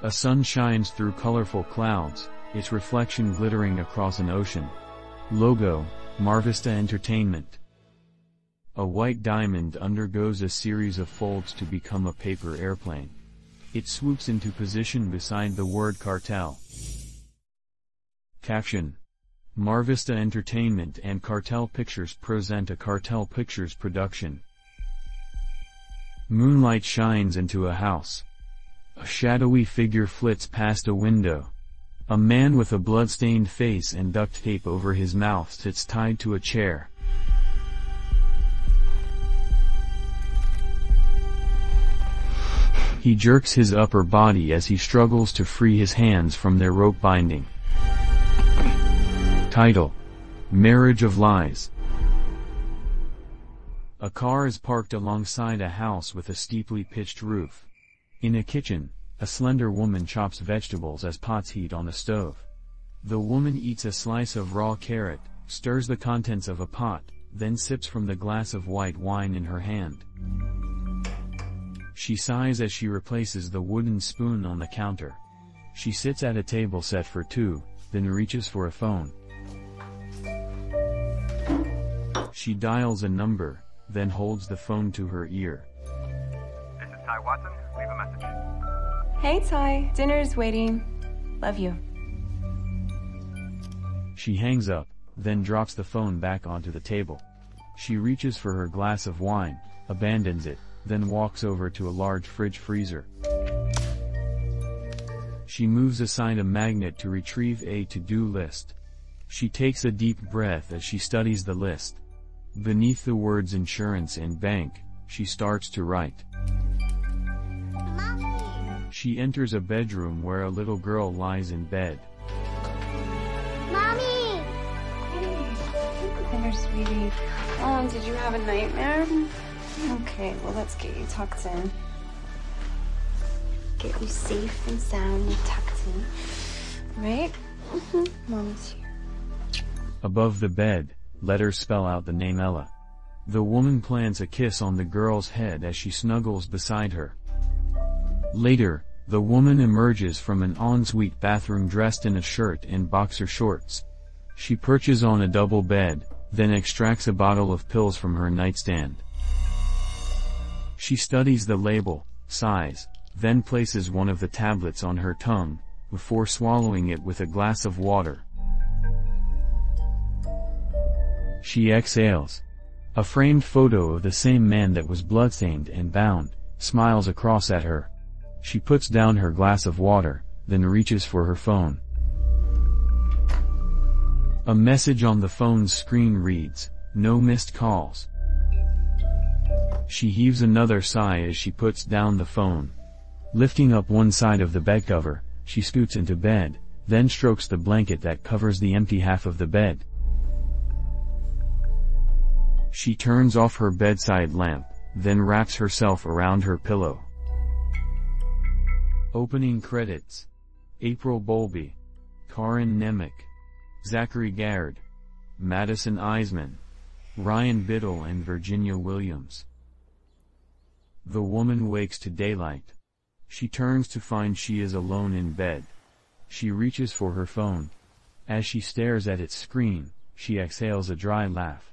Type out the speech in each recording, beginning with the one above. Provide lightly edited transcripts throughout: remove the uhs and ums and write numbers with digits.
A sun shines through colorful clouds, its reflection glittering across an ocean. Logo, Marvista Entertainment. A white diamond undergoes a series of folds to become a paper airplane. It swoops into position beside the word cartel. Caption: Marvista Entertainment and Cartel Pictures present a Cartel Pictures production. Moonlight shines into a house. A shadowy figure flits past a window. A man with a blood-stained face and duct tape over his mouth sits tied to a chair. He jerks his upper body as he struggles to free his hands from their rope binding. Title: Marriage of Lies. A car is parked alongside a house with a steeply pitched roof. In a kitchen, a slender woman chops vegetables as pots heat on a stove. The woman eats a slice of raw carrot, stirs the contents of a pot, then sips from the glass of white wine in her hand. She sighs as she replaces the wooden spoon on the counter. She sits at a table set for two, then reaches for a phone. She dials a number, then holds the phone to her ear. This is Ty Watson. Leave a message. Hey Ty, dinner's waiting. Love you. She hangs up, then drops the phone back onto the table. She reaches for her glass of wine, abandons it, then walks over to a large fridge freezer. She moves aside a magnet to retrieve a to-do list. She takes a deep breath as she studies the list. Beneath the words insurance and bank, she starts to write. Mommy. She enters a bedroom where a little girl lies in bed. Mommy! Hey, sweetie. Oh, did you have a nightmare? Okay, well let's get you tucked in. Get you safe and sound and tucked in. Right? Mommy's here. Above the bed, letters spell out the name Ella. The woman plants a kiss on the girl's head as she snuggles beside her. Later, the woman emerges from an ensuite bathroom dressed in a shirt and boxer shorts. She perches on a double bed, then extracts a bottle of pills from her nightstand. She studies the label, sighs, then places one of the tablets on her tongue, before swallowing it with a glass of water. She exhales. A framed photo of the same man that was bloodstained and bound, smiles across at her. She puts down her glass of water, then reaches for her phone. A message on the phone's screen reads, "No missed calls." She heaves another sigh as she puts down the phone. Lifting up one side of the bed cover, she scoots into bed, then strokes the blanket that covers the empty half of the bed. She turns off her bedside lamp, then wraps herself around her pillow. Opening credits: April Bowlby, Karin Nemec, Zachary Gard, Madison Eisman, Ryan Biddle and Virginia Williams. The woman wakes to daylight. She turns to find she is alone in bed. She reaches for her phone. As she stares at its screen, she exhales a dry laugh.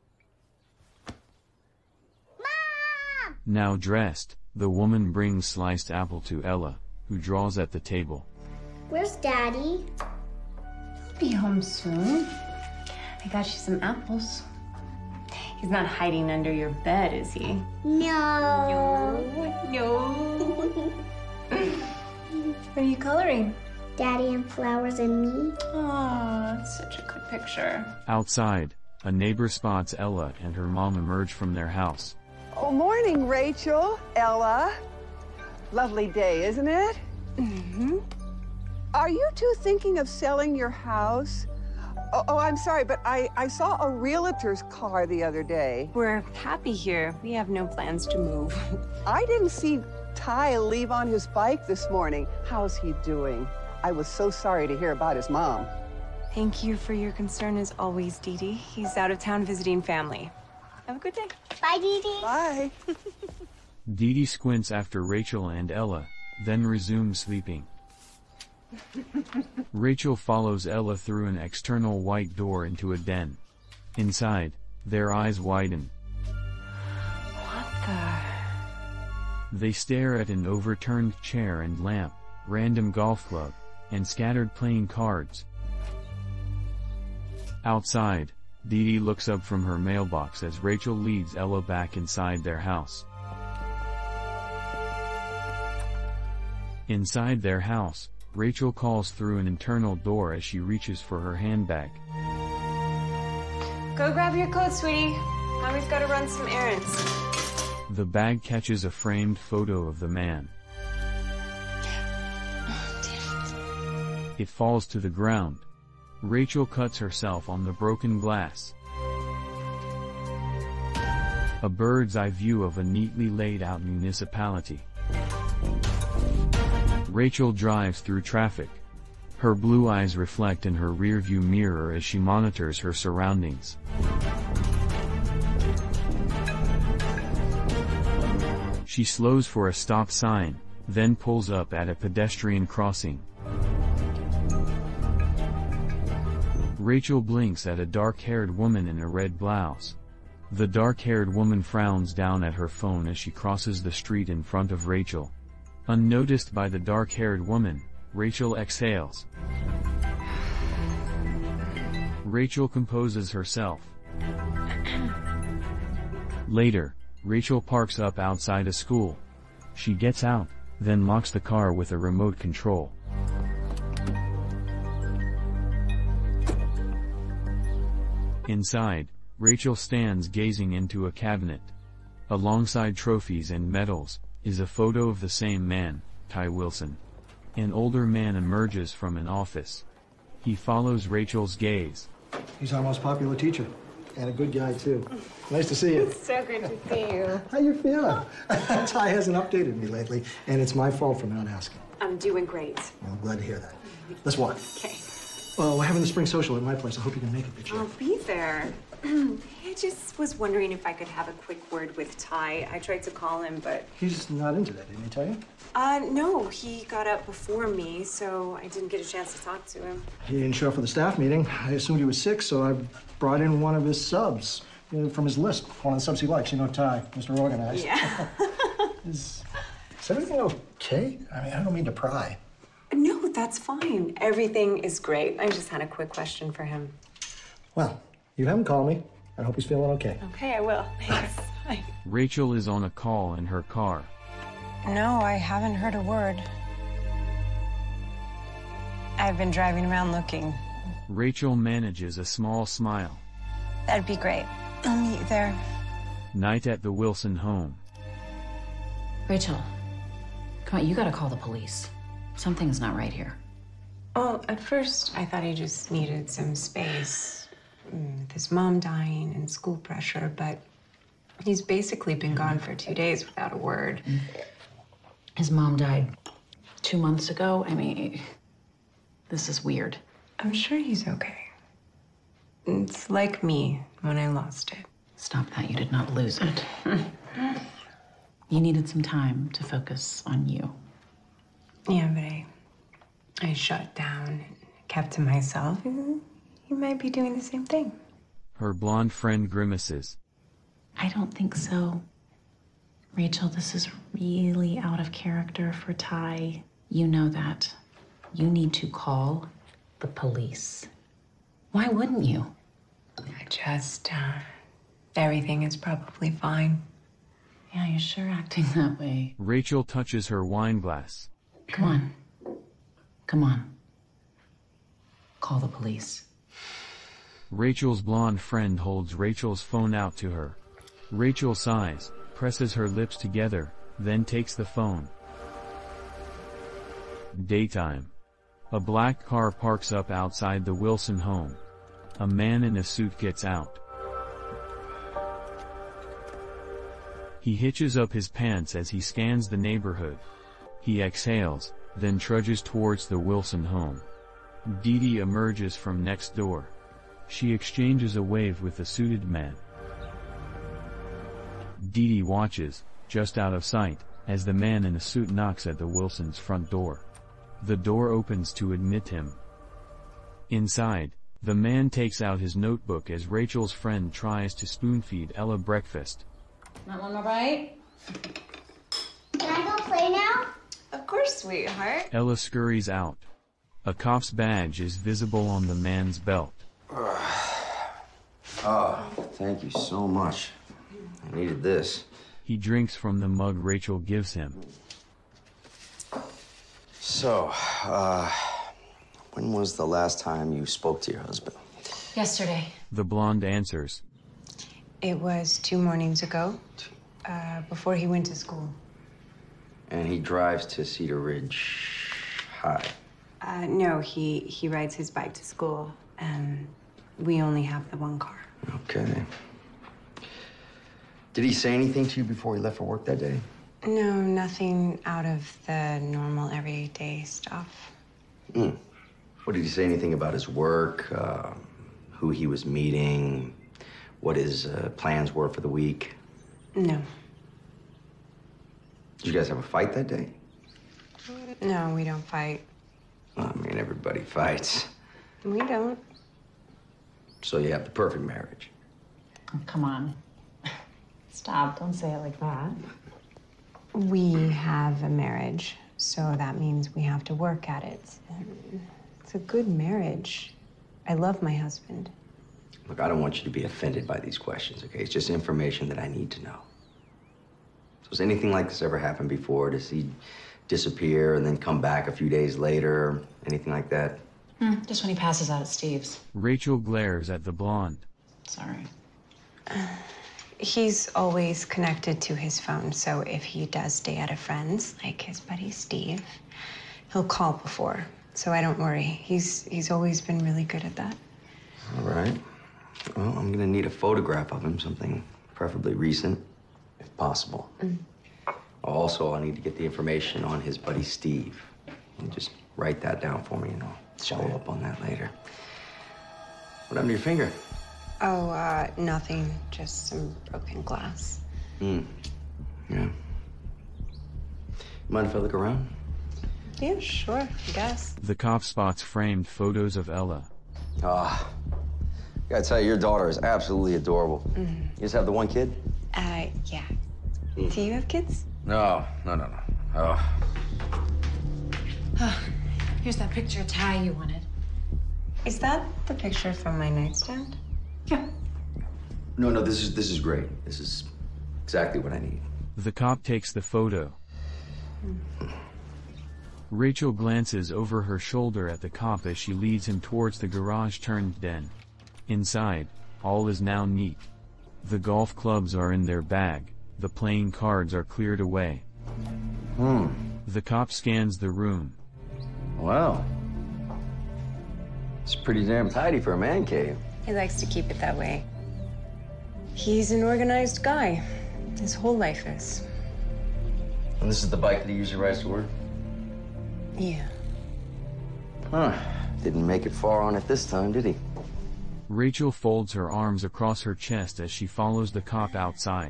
Mom! Now dressed, the woman brings sliced apple to Ella, who draws at the table. Where's Daddy? He'll be home soon. I got you some apples. He's not hiding under your bed, is he? No. No. What are you coloring? Daddy and flowers and me. Oh, it's such a good picture. Outside, a neighbor spots Ella and her mom emerge from their house. Oh, morning, Rachel, Ella. Lovely day, isn't it? Mm-hmm. Are you two thinking of selling your house? Oh, I'm sorry, but I saw a realtor's car the other day. We're happy here. We have no plans to move. I didn't see Ty leave on his bike this morning. How's he doing? I was so sorry to hear about his mom. Thank you for your concern as always, Dee Dee. He's out of town visiting family. Have a good day. Bye, Dee Dee. Bye. Dee Dee squints after Rachel and Ella, then resumes sleeping. Rachel follows Ella through an external white door into a den. Inside, their eyes widen. What the? They stare at an overturned chair and lamp, random golf club, and scattered playing cards. Outside, Dee Dee looks up from her mailbox as Rachel leads Ella back inside their house. Inside their house, Rachel calls through an internal door as she reaches for her handbag. Go grab your coat, sweetie. Mommy's gotta run some errands. The bag catches a framed photo of the man. It falls to the ground. Rachel cuts herself on the broken glass. A bird's eye view of a neatly laid out municipality. Rachel drives through traffic. Her blue eyes reflect in her rearview mirror as she monitors her surroundings. She slows for a stop sign, then pulls up at a pedestrian crossing. Rachel blinks at a dark-haired woman in a red blouse. The dark-haired woman frowns down at her phone as she crosses the street in front of Rachel. Unnoticed by the dark-haired woman, Rachel exhales. Rachel composes herself. Later, Rachel parks up outside a school. She gets out, then locks the car with a remote control. Inside, Rachel stands gazing into a cabinet. Alongside trophies and medals, is a photo of the same man, Ty Wilson. An older man emerges from an office. He follows Rachel's gaze. He's our most popular teacher. And a good guy, too. Nice to see you. It's so great to see you. How you feeling? Ty hasn't updated me lately, and it's my fault for not asking. I'm doing great. Well, I'm glad to hear that. Let's walk. Okay. Well, we're having the spring social at my place. I hope you can make it, bitch. I'll be there. I just was wondering if I could have a quick word with Ty. I tried to call him, but... He's not into that, didn't he tell you? No, he got up before me, so I didn't get a chance to talk to him. He didn't show up for the staff meeting. I assumed he was sick, so I brought in one of his subs from his list. One of the subs he likes, you know, Ty, Mr. Organized. Yeah. Is everything okay? I mean, I don't mean to pry. No, that's fine. Everything is great. I just had a quick question for him. Well, you have him call me. I hope he's feeling okay. Okay, I will. Thanks. Bye. Rachel is on a call in her car. No, I haven't heard a word. I've been driving around looking. Rachel manages a small smile. That'd be great. I'll meet you there. Night at the Wilson home. Rachel, come on, you gotta call the police. Something's not right here. Well, at first, I thought he just needed some space. With his mom dying and school pressure, but he's basically been gone for 2 days without a word. His mom died 2 months ago. I mean, this is weird. I'm sure he's okay. It's like me when I lost it. Stop that, you did not lose it. You needed some time to focus on you. Yeah, but I shut down and kept to myself. You might be doing the same thing. Her blonde friend grimaces. I don't think so. Rachel, this is really out of character for Ty. You know that. You need to call the police. Why wouldn't you? Everything is probably fine. Yeah, you're sure acting that way. Rachel touches her wine glass. Come on. Come on. Call the police. Rachel's blonde friend holds Rachel's phone out to her. Rachel sighs, presses her lips together, then takes the phone. Daytime. A black car parks up outside the Wilson home. A man in a suit gets out. He hitches up his pants as he scans the neighborhood. He exhales, then trudges towards the Wilson home. Dee Dee emerges from next door. She exchanges a wave with the suited man. Dee Dee watches, just out of sight, as the man in the suit knocks at the Wilsons' front door. The door opens to admit him. Inside, the man takes out his notebook as Rachel's friend tries to spoon-feed Ella breakfast. Want one more bite? Can I go play now? Of course, sweetheart. Ella scurries out. A cop's badge is visible on the man's belt. Oh, thank you so much. I needed this. He drinks from the mug Rachel gives him. So, when was the last time you spoke to your husband? Yesterday. The blonde answers. It was 2 mornings ago, before he went to school. And he drives to Cedar Ridge High. No, he rides his bike to school, and we only have the one car. Okay. Did he say anything to you before he left for work that day? No, nothing out of the normal everyday stuff. What, did he say anything about his work, who he was meeting, what his plans were for the week? No. Did you guys have a fight that day? No, we don't fight. I mean, everybody fights. We don't. So you have the perfect marriage. Oh, come on. Stop, don't say it like that. We have a marriage, so that means we have to work at it. It's a good marriage. I love my husband. Look, I don't want you to be offended by these questions, okay? It's just information that I need to know. So has anything like this ever happened before? Does he disappear and then come back a few days later? Anything like that? Just when he passes out at Steve's. Rachel glares at the blonde. Sorry. He's always connected to his phone, so if he does stay at a friend's, like his buddy Steve, he'll call before. So I don't worry. He's always been really good at that. All right. Well, I'm gonna need a photograph of him, something preferably recent, if possible. Also, I'll need to get the information on his buddy Steve. And just write that down for me, and I'll follow up on that later. What happened to your finger? Oh, nothing. Just some broken glass. Yeah. Mind if I look around? Yeah, sure, I guess. The cop spots framed photos of Ella. Gotta tell you, your daughter is absolutely adorable. You just have the one kid? Yeah. Do you have kids? No. Oh. Here's that picture of Ty you wanted. Is that the picture from my nightstand? Yeah. No, this is great. This is exactly what I need. The cop takes the photo. Rachel glances over her shoulder at the cop as she leads him towards the garage-turned-den. Inside, all is now neat. The golf clubs are in their bag, the playing cards are cleared away. The cop scans the room. Wow. It's pretty damn tidy for a man cave. He likes to keep it that way. He's an organized guy. His whole life is. And this is the bike that he usually rides to work? Yeah. Didn't make it far on it this time, did he? Rachel folds her arms across her chest as she follows the cop outside.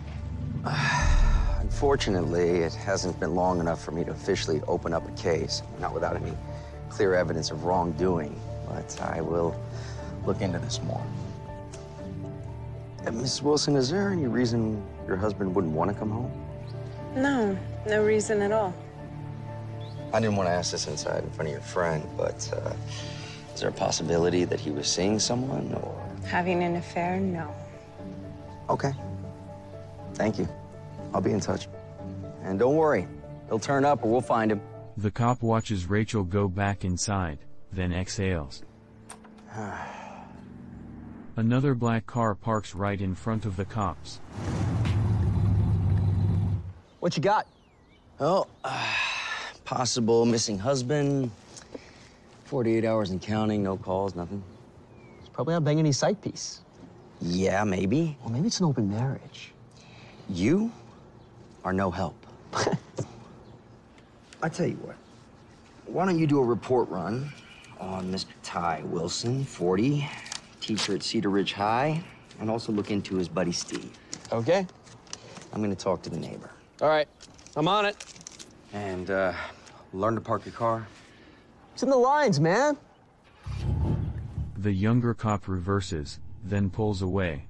Unfortunately, it hasn't been long enough for me to officially open up a case, not without any clear evidence of wrongdoing, but I will look into this more. Miss Wilson, is there any reason your husband wouldn't want to come home? No reason at all. I didn't want to ask this inside in front of your friend, but is there a possibility that he was seeing someone, or? Having an affair? No. Okay. Thank you. I'll be in touch. And don't worry, he'll turn up or we'll find him. The cop watches Rachel go back inside, then exhales. Another black car parks right in front of the cops. What you got? Oh, possible missing husband. 48 hours and counting, no calls, nothing. He's probably not banging any side piece. Yeah, maybe. Well, maybe it's an open marriage. You are no help. I tell you what. Why don't you do a report run on Mr. Ty Wilson, 40, teacher at Cedar Ridge High, and also look into his buddy Steve. Okay. I'm gonna talk to the neighbor. All right. I'm on it. And learn to park your car? It's in the lines, man. The younger cop reverses, then pulls away.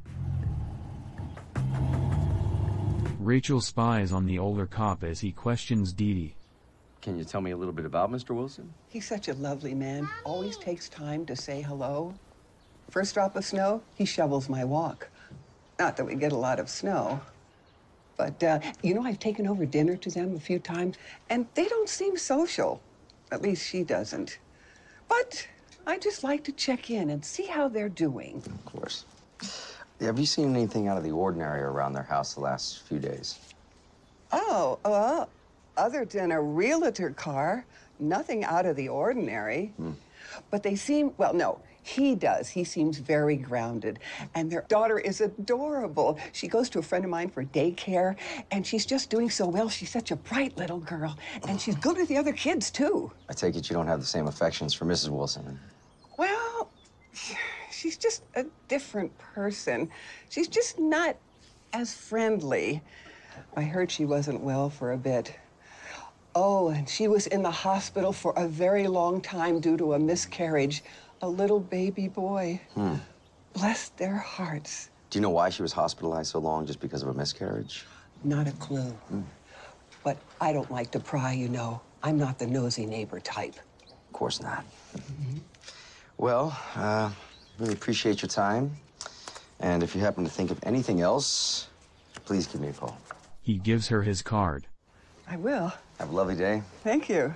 Rachel spies on the older cop as he questions Dee Dee. Can you tell me a little bit about Mr. Wilson? He's such a lovely man. Always takes time to say hello. First drop of snow, he shovels my walk. Not that we get a lot of snow. But, you know, I've taken over dinner to them a few times, and they don't seem social. At least she doesn't. But I just like to check in and see how they're doing. Of course. Have you seen anything out of the ordinary around their house the last few days? Oh, other than a realtor car, nothing out of the ordinary. But they seem, well, no, he does. He seems very grounded. And their daughter is adorable. She goes to a friend of mine for daycare, and she's just doing so well. She's such a bright little girl, and she's good with the other kids, too. I take it you don't have the same affections for Mrs. Wilson. Well, she's just a different person. She's just not as friendly. I heard she wasn't well for a bit. Oh, and she was in the hospital for a very long time due to a miscarriage. A little baby boy. Bless their hearts. Do you know why she was hospitalized so long, just because of a miscarriage? Not a clue. But I don't like to pry, you know. I'm not the nosy neighbor type. Of course not. Well, really appreciate your time. And if you happen to think of anything else, please give me a call. He gives her his card. I will. Have a lovely day. Thank you.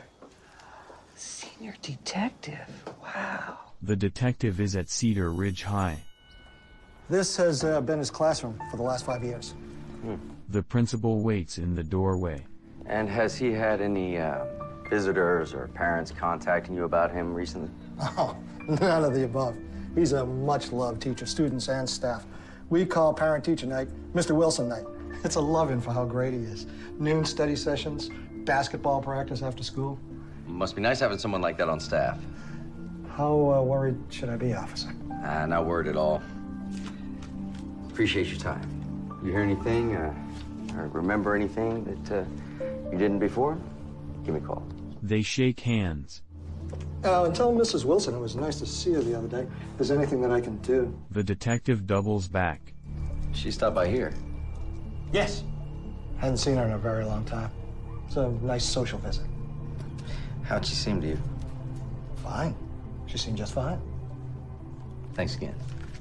Senior detective. Wow. The detective is at Cedar Ridge High. This has been his classroom for the last 5 years. The principal waits in the doorway. And has he had any visitors or parents contacting you about him recently? Oh, none of the above. He's a much-loved teacher, students and staff. We call parent-teacher night Mr. Wilson night. It's a love-in for how great he is. Noon study sessions, basketball practice after school. Must be nice having someone like that on staff. How worried should I be, officer? Not worried at all. Appreciate your time. You hear anything, or remember anything that you didn't before? Give me a call. They shake hands. And tell Mrs. Wilson it was nice to see her the other day. If there's anything that I can do. The detective doubles back. She stopped by here? Yes. Hadn't seen her in a very long time. It's a nice social visit. How'd she seem to you? Fine. She seemed just fine. Thanks again.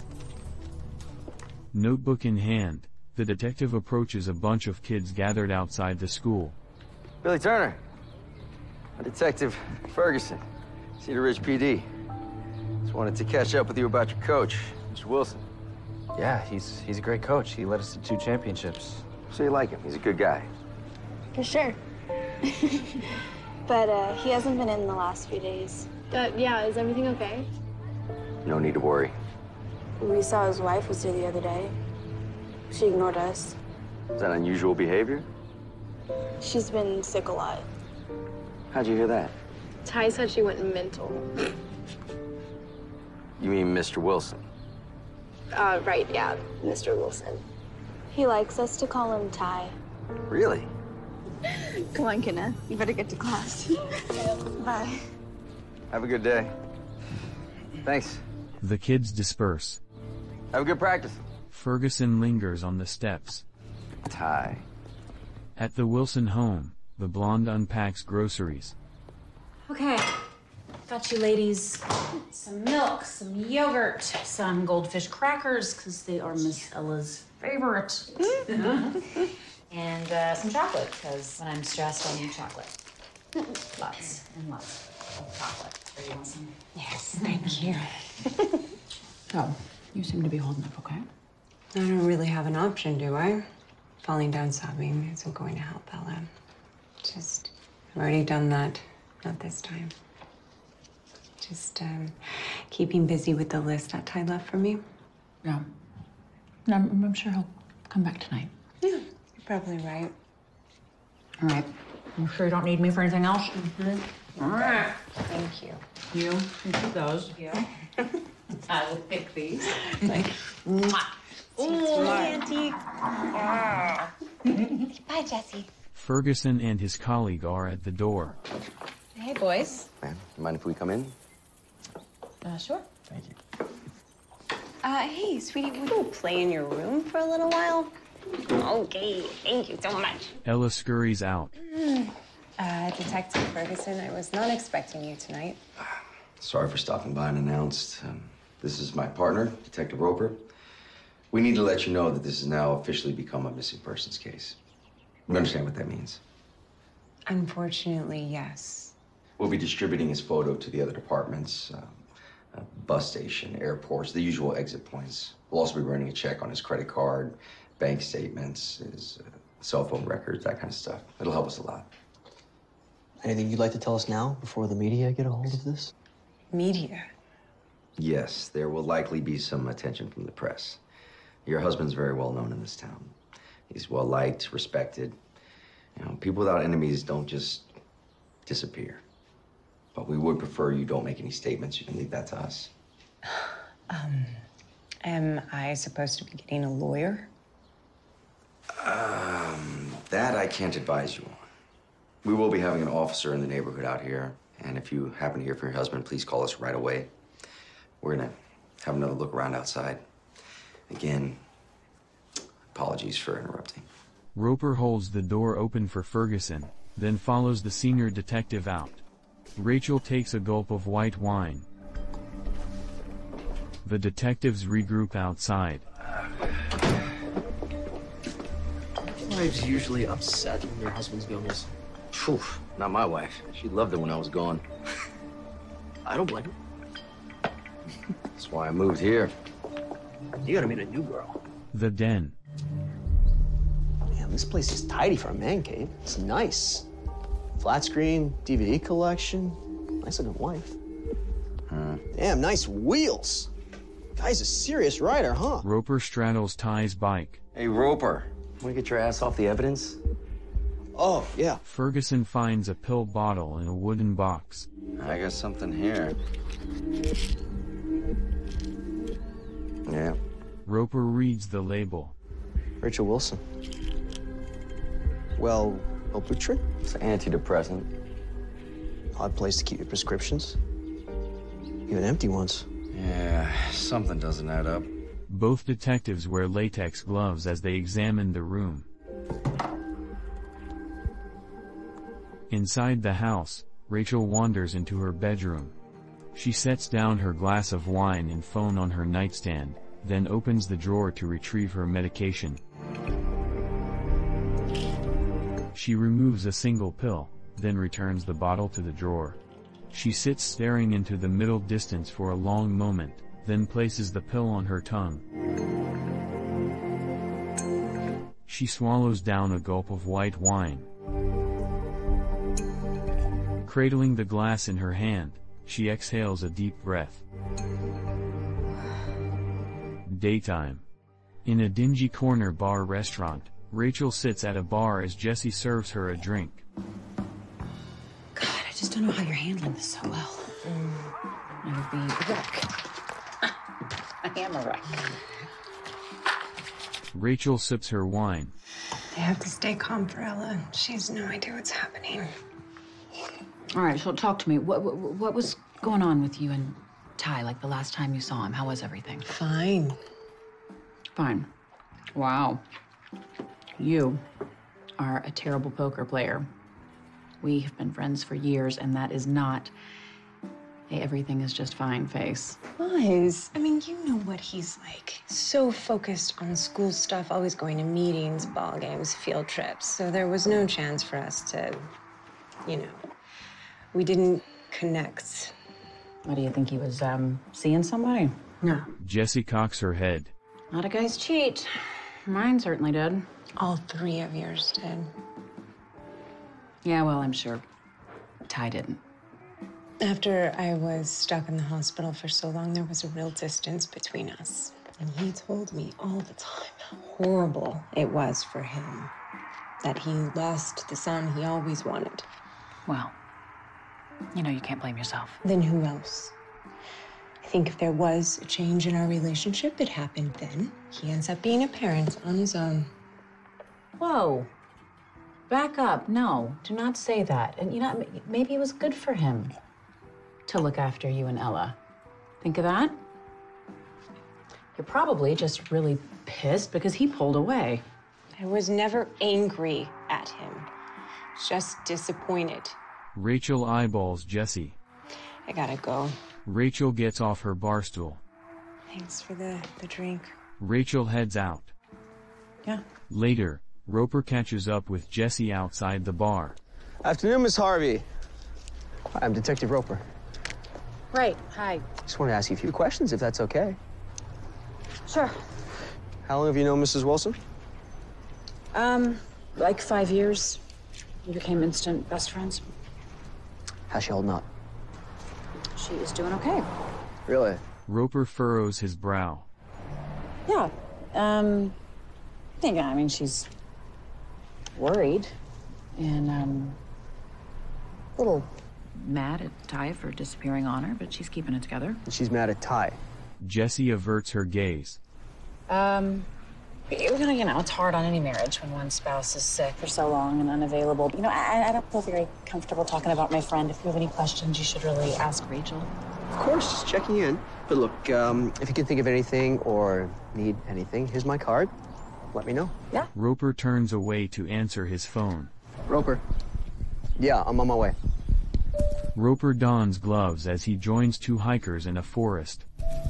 Notebook in hand, the detective approaches a bunch of kids gathered outside the school. Billy Turner. I'm Detective Ferguson, Cedar Ridge PD. Just wanted to catch up with you about your coach, Mr. Wilson. Yeah, he's a great coach. He led us to 2 championships. So you like him? He's a good guy. For sure. But he hasn't been in the last few days. Yeah, is everything okay? No need to worry. We saw his wife was here the other day. She ignored us. Is that unusual behavior? She's been sick a lot. How'd you hear that? Ty said she went mental. You mean Mr. Wilson? Right, yeah, Mr. Wilson. He likes us to call him Ty. Really? Come on, Kenneth. You better get to class. Bye. Have a good day. Thanks. The kids disperse. Have a good practice. Ferguson lingers on the steps. Ty. At the Wilson home, the blonde unpacks groceries. Okay, got you ladies some milk, some yogurt, some goldfish crackers, because they are Miss Ella's favorite. And some chocolate, because when I'm stressed, I need chocolate. Lots and lots of chocolate. Are you want some? Yes, thank you. Oh, you seem to be holding up okay. I don't really have an option, do I? Falling down sobbing isn't going to help, Ella. I've already done that. Not this time. Keeping busy with the list that Ty left for me. Yeah. I'm sure he'll come back tonight. Yeah, you're probably right. All right. I'm sure you don't need me for anything else? Mm-hmm. All right. Thank you. You can keep those. Yeah. I will pick these. Mwah. Ooh, Auntie. Bye, Jessie. Ferguson and his colleague are at the door. boys. Man, you mind if we come in? Sure. Thank you. Hey, sweetie, would you play in your room for a little while? Okay, thank you so much. Ella scurries out. Detective Ferguson, I was not expecting you tonight. Sorry for stopping by unannounced. This is my partner, Detective Roper. We need to let you know that this has now officially become a missing persons case. You understand what that means? Unfortunately, yes. We'll be distributing his photo to the other departments, bus station, airports, the usual exit points. We'll also be running a check on his credit card, bank statements, his cell phone records, that kind of stuff. It'll help us a lot. Anything you'd like to tell us now before the media get a hold of this? Media? Yes, there will likely be some attention from the press. Your husband's very well known in this town. He's well liked, respected. You know, people without enemies don't just disappear. But we would prefer you don't make any statements. You can leave that to us. Am I supposed to be getting a lawyer? That I can't advise you on. We will be having an officer in the neighborhood out here. And if you happen to hear from your husband, please call us right away. We're gonna have another look around outside. Again, apologies for interrupting. Roper holds the door open for Ferguson, then follows the senior detective out. Rachel takes a gulp of white wine. The detectives regroup outside. Wives usually upset when their husbands go missing. Phew, not my wife. She loved it when I was gone. I don't blame her. That's why I moved here. You gotta meet a new girl. The den. Man, this place is tidy for a man cave. It's nice. Flat screen, DVD collection. Nice looking wife. Damn, nice wheels. Guy's a serious rider, huh? Roper straddles Ty's bike. Hey, Roper, wanna get your ass off the evidence? Oh, yeah. Ferguson finds a pill bottle in a wooden box. I got something here. Yeah. Roper reads the label. Rachel Wilson. Well, Wellbutrin? It's an antidepressant. Odd place to keep your prescriptions. Even empty ones. Yeah, something doesn't add up. Both detectives wear latex gloves as they examine the room. Inside the house, Rachel wanders into her bedroom. She sets down her glass of wine and phone on her nightstand, then opens the drawer to retrieve her medication. She removes a single pill, then returns the bottle to the drawer. She sits staring into the middle distance for a long moment, then places the pill on her tongue. She swallows down a gulp of white wine. Cradling the glass in her hand, she exhales a deep breath. Daytime. In a dingy corner bar restaurant, Rachel sits at a bar as Jesse serves her a drink. God, I just don't know how you're handling this so well. I would be a wreck. I am a wreck. Rachel sips her wine. I have to stay calm for Ella. She has no idea what's happening. All right, so talk to me. What was going on with you and Ty, like the last time you saw him? How was everything? Fine. Fine. Wow. You are a terrible poker player. We have been friends for years, and that is not a everything is just fine face. Was. I mean, you know what he's like. So focused on school stuff, always going to meetings, ball games, field trips. So there was no chance for us to, you know, we didn't connect. What do you think he was, seeing somebody? No. Jessie cocks her head. A lot of guys cheat. Mine certainly did. All three of yours did. Yeah, well, I'm sure Ty didn't. After I was stuck in the hospital for so long, there was a real distance between us. And he told me all the time how horrible it was for him. That he lost the son he always wanted. Well, you know you can't blame yourself. Then who else? I think if there was a change in our relationship, it happened then. He ends up being a parent on his own. Whoa. back up. No, do not say that. And, you know, maybe it was good for him to look after you and Ella. Think of that? You're probably just really pissed because he pulled away. I was never angry at him, just disappointed. Rachel eyeballs Jesse. I gotta go. Rachel gets off her bar stool. Thanks for the drink. Rachel heads out. Yeah. Later, Roper catches up with Jesse outside the bar. Afternoon, Miss Harvey. Hi, I'm Detective Roper. Right, hi. Just wanted to ask you a few questions, if that's okay. Sure. How long have you known Mrs. Wilson? Like 5 years. We became instant best friends. How's she holding up? She is doing okay. Really? Roper furrows his brow. Yeah. I mean, she's worried and, a little mad at Ty for disappearing on her, but she's keeping it together. She's mad at Ty. Jesse averts her gaze. It's hard on any marriage when one spouse is sick for so long and unavailable. You know, I don't feel very comfortable talking about my friend. If you have any questions, you should really ask Rachel. Of course, just checking in. But look, if you can think of anything or need anything, here's my card. Let me know. Yeah. Roper turns away to answer his phone. Roper. Yeah, I'm on my way. Roper dons gloves as he joins two hikers in a forest.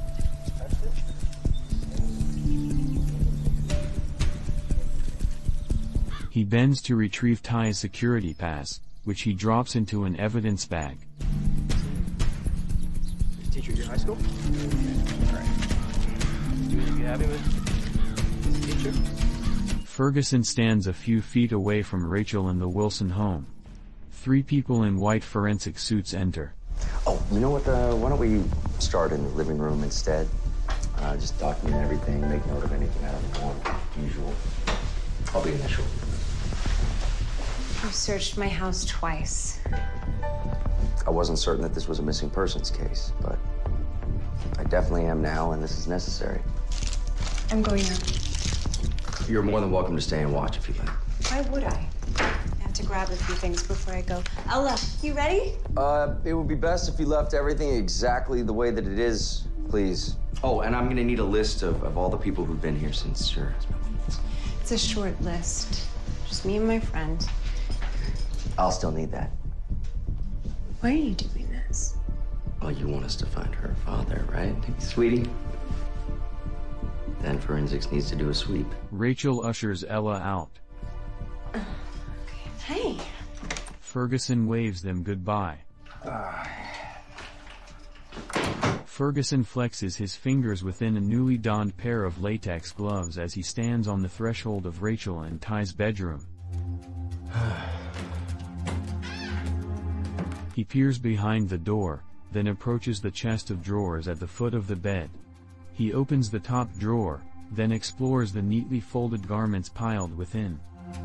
He bends to retrieve Ty's security pass, which he drops into an evidence bag. Teacher at your high school? All right. You happy with the teacher? Ferguson stands a few feet away from Rachel in the Wilson home. 3 people in white forensic suits enter. Oh, you know what? Why don't we start in the living room instead? Just document everything, make note of anything out of the norm. Usual. I'll be initial. You've searched my house twice. I wasn't certain that this was a missing persons case, but I definitely am now, and this is necessary. I'm going out. You're more than welcome to stay and watch if you like. Why would I? I have to grab a few things before I go. Ella, you ready? It would be best if you left everything exactly the way that it is, please. Oh, and I'm gonna need a list of all the people who've been here since your husband. It's a short list. Just me and my friend. I'll still need that. Why are you doing this? Well, you want us to find her father, right, sweetie? Then forensics needs to do a sweep. Rachel ushers Ella out. Hey. Ferguson waves them goodbye. Ferguson flexes his fingers within a newly donned pair of latex gloves as he stands on the threshold of Rachel and Ty's bedroom. He peers behind the door, then approaches the chest of drawers at the foot of the bed. He opens the top drawer, then explores the neatly folded garments piled within.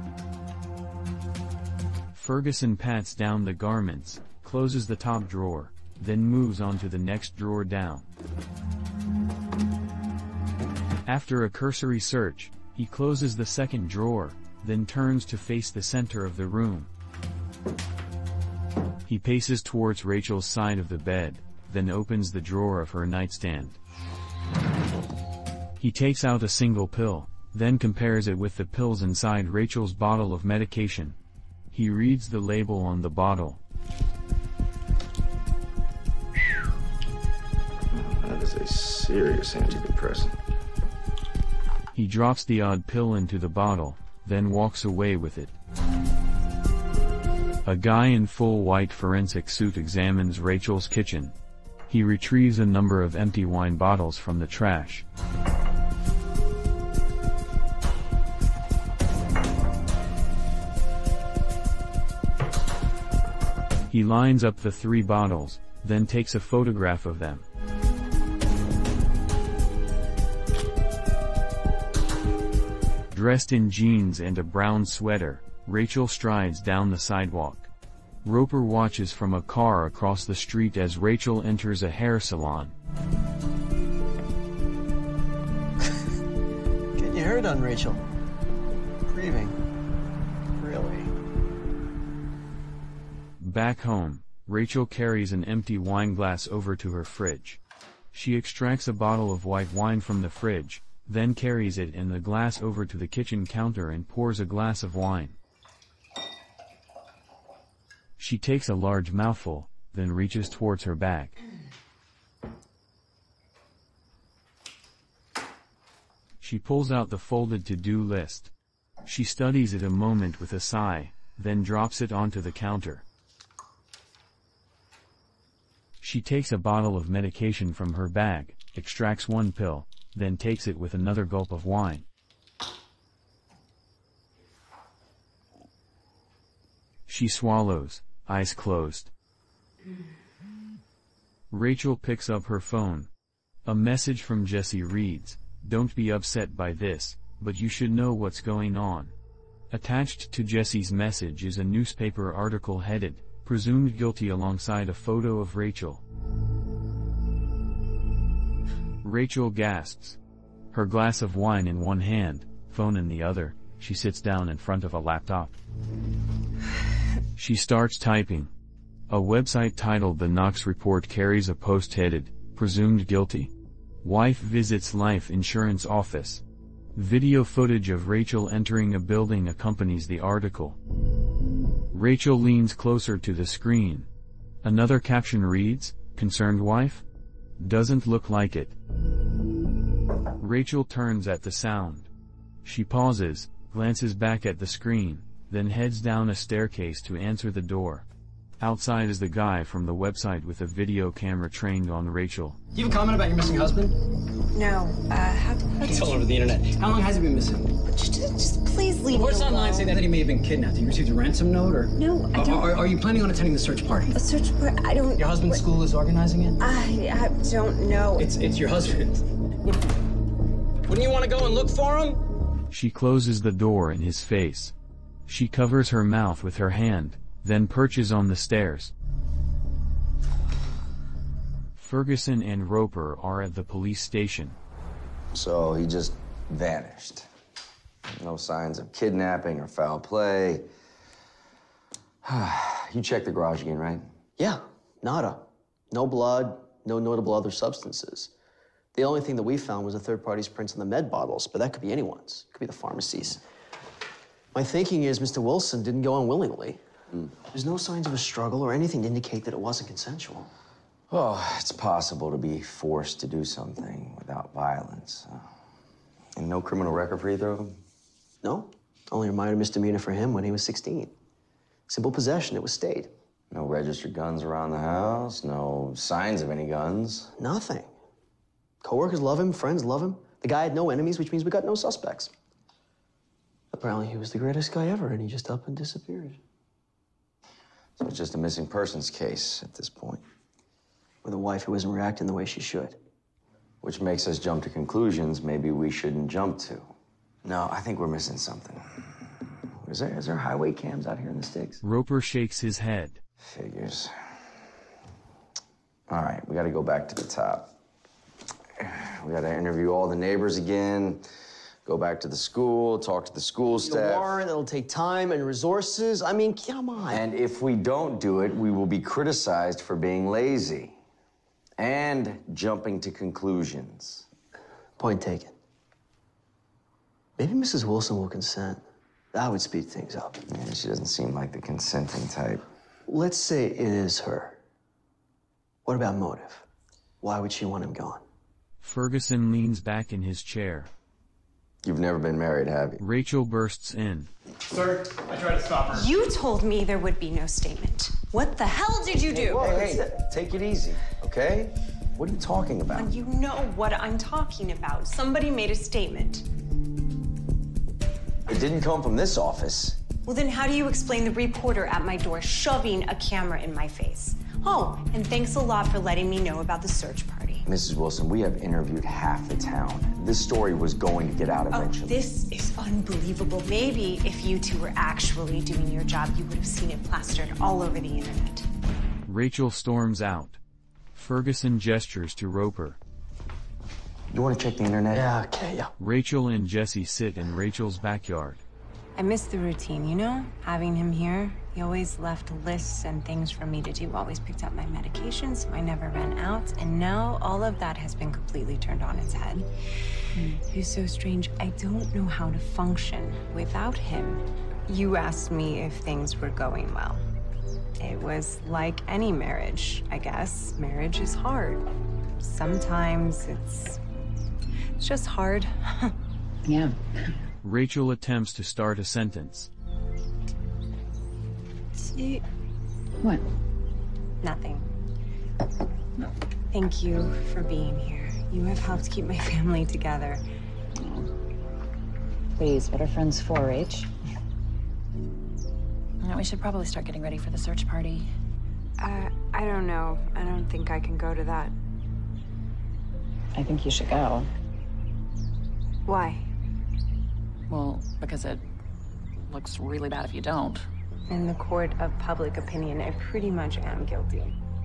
Ferguson pats down the garments, closes the top drawer, then moves on to the next drawer down. After a cursory search, he closes the second drawer, then turns to face the center of the room. He paces towards Rachel's side of the bed, then opens the drawer of her nightstand. He takes out a single pill, then compares it with the pills inside Rachel's bottle of medication. He reads the label on the bottle. That is a serious antidepressant. He drops the odd pill into the bottle, then walks away with it. A guy in full white forensic suit examines Rachel's kitchen. He retrieves a number of empty wine bottles from the trash. He lines up the 3 bottles, then takes a photograph of them. Dressed in jeans and a brown sweater, Rachel strides down the sidewalk. Roper watches from a car across the street as Rachel enters a hair salon. Getting your hair done, Rachel. Grieving. Really? Back home, Rachel carries an empty wine glass over to her fridge. She extracts a bottle of white wine from the fridge, then carries it and the glass over to the kitchen counter and pours a glass of wine. She takes a large mouthful, then reaches towards her bag. She pulls out the folded to-do list. She studies it a moment with a sigh, then drops it onto the counter. She takes a bottle of medication from her bag, extracts one pill, then takes it with another gulp of wine. She swallows, eyes closed. Rachel picks up her phone. A message from Jesse reads, "Don't be upset by this, but you should know what's going on." Attached to Jesse's message is a newspaper article headed, "Presumed Guilty," alongside a photo of Rachel. Rachel gasps. Her glass of wine in one hand, phone in the other, she sits down in front of a laptop. She starts typing. A website titled The Knox Report carries a post headed, "Presumed Guilty. Wife visits life insurance office." Video footage of Rachel entering a building accompanies the article. Rachel leans closer to the screen. Another caption reads, "Concerned wife? Doesn't look like it." Rachel turns at the sound. She pauses, glances back at the screen, then heads down a staircase to answer the door. Outside is the guy from the website with a video camera trained on Rachel. You have a comment about your missing husband? No, how It's all over the internet. How long has he been missing? Just please leave Reports me alone. online say that he may have been kidnapped. You received a ransom note, or? No, I don't. Are you planning on attending the search party? A search party? I don't. Your husband's school is organizing it? I don't know. It's your husband. Wouldn't you want to go and look for him? She closes the door in his face. She covers her mouth with her hand, then perches on the stairs. Ferguson and Roper are at the police station. So he just vanished. No signs of kidnapping or foul play. You checked the garage again, right? Yeah, nada. No blood, no notable other substances. The only thing that we found was a third party's prints on the med bottles, but that could be anyone's. It could be the pharmacy's. My thinking is Mr. Wilson didn't go unwillingly. There's no signs of a struggle or anything to indicate that it wasn't consensual. Oh, it's possible to be forced to do something without violence. And no criminal record for either of them? No, only a minor misdemeanor for him when he was 16. Simple possession, it was stayed. No registered guns around the house, no signs of any guns. Nothing. Coworkers love him, friends love him. The guy had no enemies, which means we got no suspects. Apparently he was the greatest guy ever, and he just up and disappeared. So it's just a missing persons case at this point. With a wife who isn't reacting the way she should. Which makes us jump to conclusions maybe we shouldn't jump to. No, I think we're missing something. Is there highway cams out here in the sticks? Roper shakes his head. Figures. All right, we gotta go back to the top. We gotta interview all the neighbors again, go back to the school, talk to the school staff. The warrant, it'll take time and resources. I mean, come on. And if we don't do it, we will be criticized for being lazy and jumping to conclusions. Point taken. Maybe Mrs. Wilson will consent. That would speed things up. Yeah, she doesn't seem like the consenting type. Let's say it is her. What about motive? Why would she want him gone? Ferguson leans back in his chair. You've never been married, have you? Rachel bursts in. Sir, I tried to stop her. You told me there would be no statement. What the hell did you do? Hey, take it easy, okay? What are you talking about? You know what I'm talking about. Somebody made a statement. It didn't come from this office. Well, then how do you explain the reporter at my door shoving a camera in my face? Oh, and thanks a lot for letting me know about the search party. Mrs. Wilson, we have interviewed half the town. This story was going to get out eventually. Oh, this is unbelievable. Maybe if you two were actually doing your job, you would have seen it plastered all over the internet. Rachel storms out. Ferguson gestures to Roper. You want to check the internet? Yeah, okay, yeah. Rachel and Jesse sit in Rachel's backyard. I miss the routine, you know? Having him here. He always left lists and things for me to do, always picked up my medications, so I never ran out. And now all of that has been completely turned on its head. He's so strange. I don't know how to function without him. You asked me if things were going well. It was like any marriage, I guess. Marriage is hard. Sometimes it's just hard. Yeah. Rachel attempts to start a sentence. What? Nothing. Thank you for being here. You have helped keep my family together. Please, what are friends for, Rach? We should probably start getting ready for the search party. I don't know. I don't think I can go to that. I think you should go. Why? Well, because it looks really bad if you don't. In the court of public opinion, I pretty much am guilty.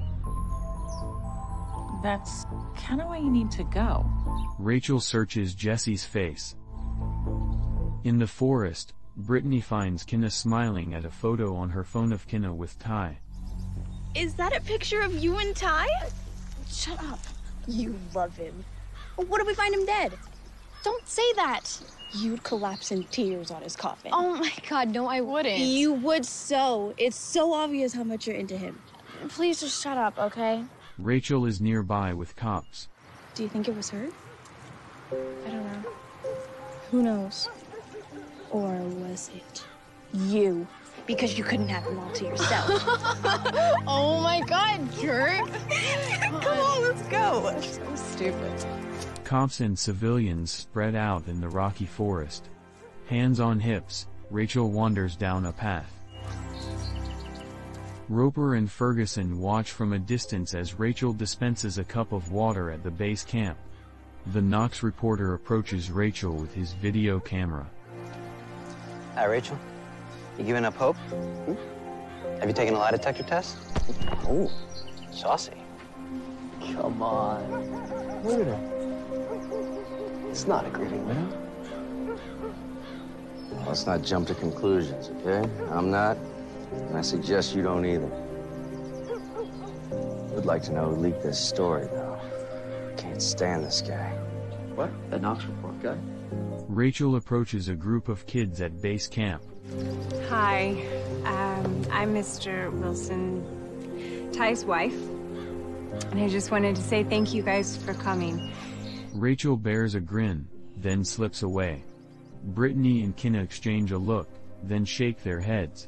That's kind of why you need to go. Rachel searches Jesse's face. In the forest, Brittany finds Kenna smiling at a photo on her phone of Kenna with Ty. Is that a picture of you and Ty? Shut up. You love him. What if we find him dead? Don't say that. You'd collapse in tears on his coffin. Oh my God, no, I wouldn't. You would so. It's so obvious how much you're into him. Please just shut up, okay? Rachel is nearby with cops. Do you think it was her? I don't know. Who knows? Or was it you? Because you couldn't have them all to yourself. Oh my God, jerk! Come on, let's go. So stupid. Cops and civilians spread out in the rocky forest. Hands on hips, Rachel wanders down a path. Roper and Ferguson watch from a distance as Rachel dispenses a cup of water at the base camp. The Knox reporter approaches Rachel with his video camera. Hi, Rachel. You giving up hope? Have you taken a lie detector test? Oh, saucy. Come on. Look at her. It's not a grieving widow. Well, let's not jump to conclusions, okay? I'm not, and I suggest you don't either. Would like to know who leaked this story, though. Can't stand this guy. What? The Knox report guy? Rachel approaches a group of kids at base camp. Hi, I'm Mr. Wilson, Ty's wife. And I just wanted to say thank you guys for coming. Rachel bears a grin, then slips away. Brittany and Kenna exchange a look, then shake their heads.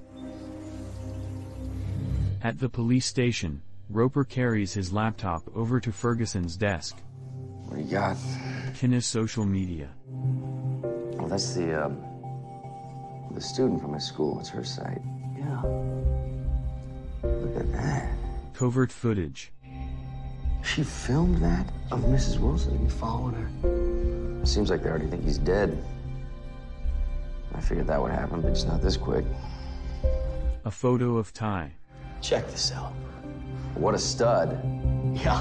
At the police station, Roper carries his laptop over to Ferguson's desk. What do you got? Kenna's social media. Well, that's the student from his school. It's her site. Yeah. Look at that. Covert footage. She filmed that of Mrs. Wilson to be following her. It seems like they already think he's dead. I figured that would happen, but just not this quick. A photo of Ty. Check this out. What a stud. Yeah.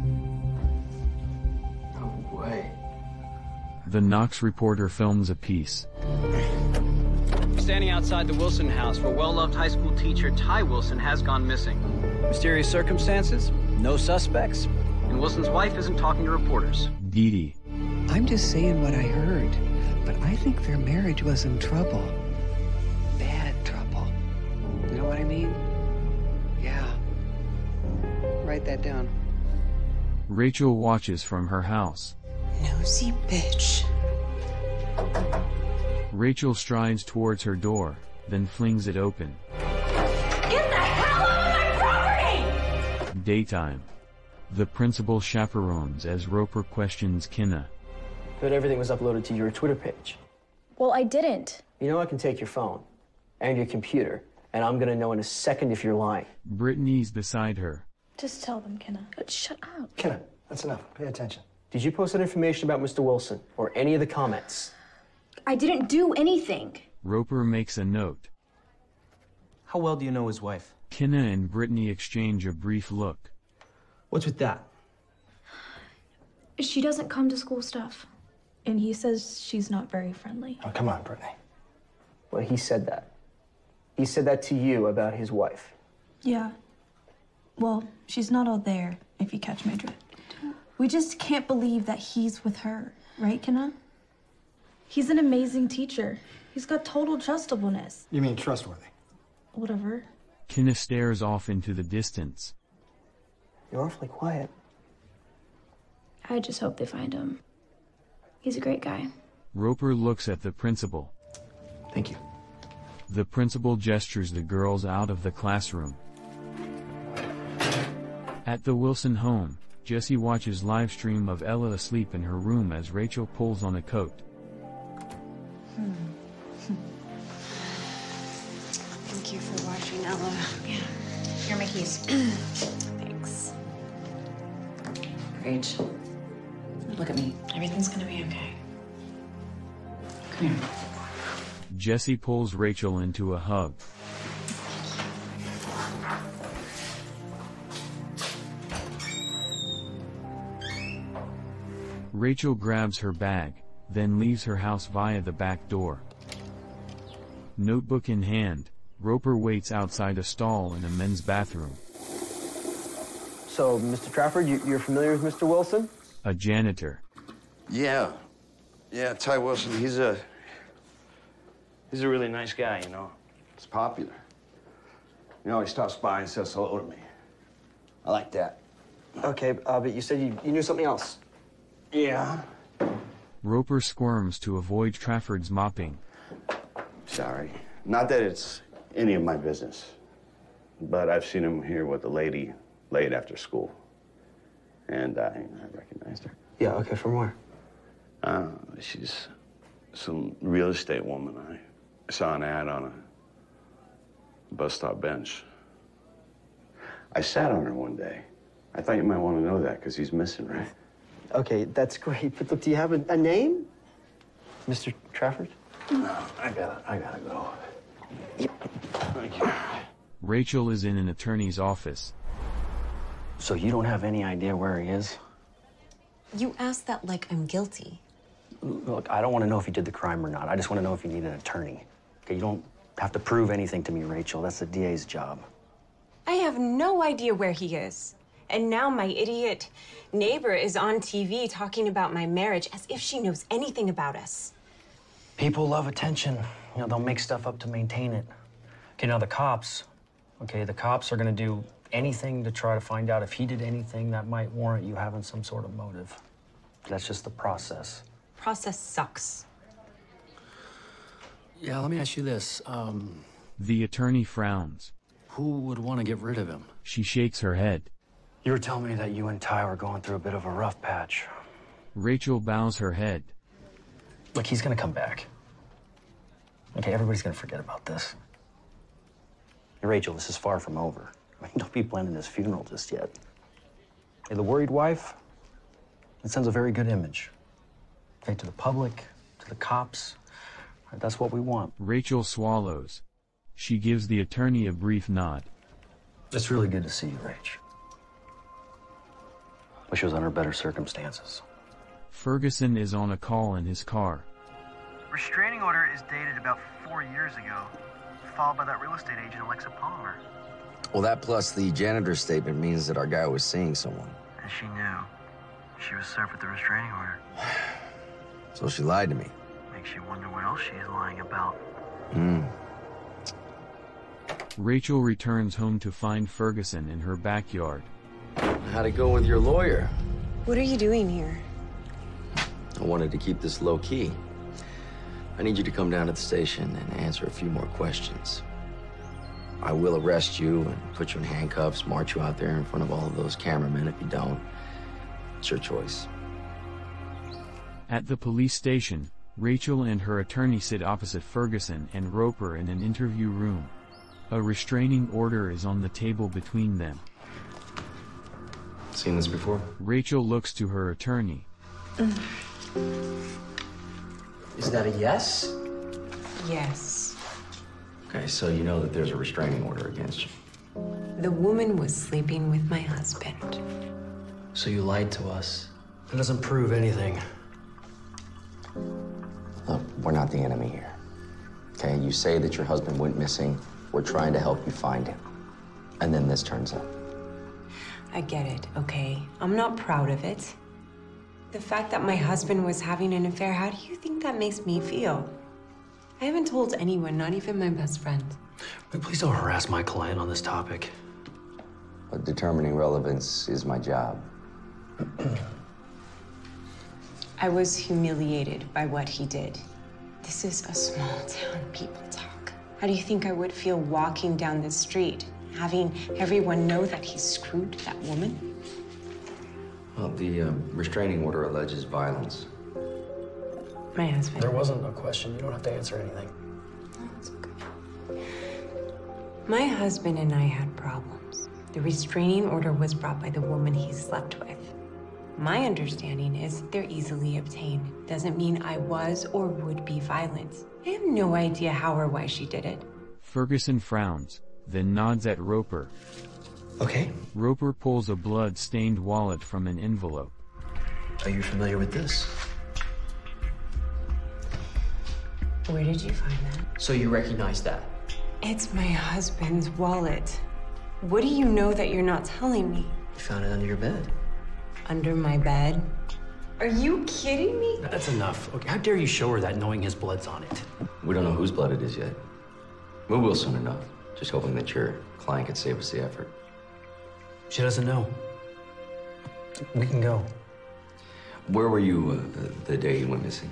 No way. The Knox reporter films a piece. Standing outside the Wilson house where well-loved high school teacher Ty Wilson has gone missing. Mysterious circumstances, no suspects, and Wilson's wife isn't talking to reporters. Dee Dee. I'm just saying what I heard, but I think their marriage was in trouble. Bad trouble. You know what I mean? Yeah. Write that down. Rachel watches from her house. Nosy bitch. Rachel strides towards her door, then flings it open. Get the hell out of my property! Daytime. The principal chaperones as Roper questions Kenna. But everything was uploaded to your Twitter page. Well, I didn't. You know I can take your phone and your computer, and I'm gonna know in a second if you're lying. Brittany's beside her. Just tell them, Kenna. Shut up. Kenna, that's enough. Pay attention. Did you post that information about Mr. Wilson or any of the comments? I didn't do anything. Roper makes a note. How well do you know his wife? Kenna and Brittany exchange a brief look. What's with that? She doesn't come to school stuff. And he says she's not very friendly. Oh, come on, Brittany. Well, he said that. He said that to you about his wife. Yeah. Well, she's not all there, if you catch my drift. We just can't believe that he's with her, right, Kenna? He's an amazing teacher. He's got total trustableness. You mean trustworthy? Whatever. Kenna stares off into the distance. You're awfully quiet. I just hope they find him. He's a great guy. Roper looks at the principal. Thank you. The principal gestures the girls out of the classroom. At the Wilson home, Jesse watches live stream of Ella asleep in her room as Rachel pulls on a coat. Thank you for watching, Ella. Yeah. Here are my keys. Thanks. Rach, look at me. Everything's gonna be okay. Come here. Jesse pulls Rachel into a hug. Rachel grabs her bag, then leaves her house via the back door. Notebook in hand, Roper waits outside a stall in a men's bathroom. So, Mr. Trafford, you're familiar with Mr. Wilson? A janitor. Yeah, Ty Wilson, he's a really nice guy, you know. He's popular. He always stops by and says hello to me. I like that. Okay, but you said you knew something else. Yeah. Roper squirms to avoid Trafford's mopping. Sorry. Not that it's any of my business, but I've seen him here with a lady late after school. And I recognized her. Yeah, okay, from where? She's some real estate woman. I saw an ad on a bus stop bench. I sat on her one day. I thought you might want to know that, because he's missing, right? Okay, that's great. But look, do you have a name? Mr. Trafford? No, I gotta go. Thank you. Rachel is in an attorney's office. So you don't have any idea where he is? You ask that like I'm guilty. Look, I don't want to know if you did the crime or not. I just want to know if you need an attorney. Okay, you don't have to prove anything to me, Rachel. That's the DA's job. I have no idea where he is. And now my idiot neighbor is on TV talking about my marriage as if she knows anything about us. People love attention. You know, they'll make stuff up to maintain it. Okay, now the cops are gonna do anything to try to find out if he did anything that might warrant you having some sort of motive. That's just the process. Process sucks. Yeah, let me ask you this. The attorney frowns. Who would want to get rid of him? She shakes her head. You were telling me that you and Ty were going through a bit of a rough patch. Rachel bows her head. Look, he's gonna come back. Okay, everybody's gonna forget about this. Hey, Rachel, this is far from over. I mean, don't be planning this funeral just yet. Hey, the worried wife, it sends a very good image. Okay, to the public, to the cops. Right, that's what we want. Rachel swallows. She gives the attorney a brief nod. It's really good to see you, Rach. Wish it was under better circumstances. Ferguson is on a call in his car. Restraining order is dated about 4 years ago, followed by that real estate agent, Alexa Palmer. Well, that plus the janitor's statement means that our guy was seeing someone. And she knew. She was served with the restraining order. So she lied to me. Makes you wonder what else she's lying about. Rachel returns home to find Ferguson in her backyard. How'd it go with your lawyer? What are you doing here? I wanted to keep this low key. I need you to come down to the station and answer a few more questions. I will arrest you and put you in handcuffs, march you out there in front of all of those cameramen if you don't. It's your choice. At the police station, Rachel and her attorney sit opposite Ferguson and Roper in an interview room. A restraining order is on the table between them. Seen this before? Rachel looks to her attorney. Is that a yes? Yes. Okay, so you know that there's a restraining order against you. The woman was sleeping with my husband. So you lied to us. That doesn't prove anything. Look, we're not the enemy here. Okay, you say that your husband went missing. We're trying to help you find him. And then this turns up. I get it, okay? I'm not proud of it. The fact that my husband was having an affair, how do you think that makes me feel? I haven't told anyone, not even my best friend. Please don't harass my client on this topic. But determining relevance is my job. I was humiliated by what he did. This is a small town, people talk. How do you think I would feel walking down the street, having everyone know that he screwed that woman? Well, the restraining order alleges violence. My husband. There wasn't a question. You don't have to answer anything. My husband and I had problems. The restraining order was brought by the woman he slept with. My understanding is they're easily obtained. Doesn't mean I was or would be violent. I have no idea how or why she did it. Ferguson frowns, then nods at Roper. Okay. Roper pulls a blood-stained wallet from an envelope. Are you familiar with this? Where did you find that? So you recognize that? It's my husband's wallet. What do you know that you're not telling me? You found it under your bed. Under my bed? Are you kidding me? That's enough. Okay, how dare you show her that knowing his blood's on it? We don't know whose blood it is yet. We will soon enough. Just hoping that your client could save us the effort. She doesn't know. We can go. Where were you the day he went missing?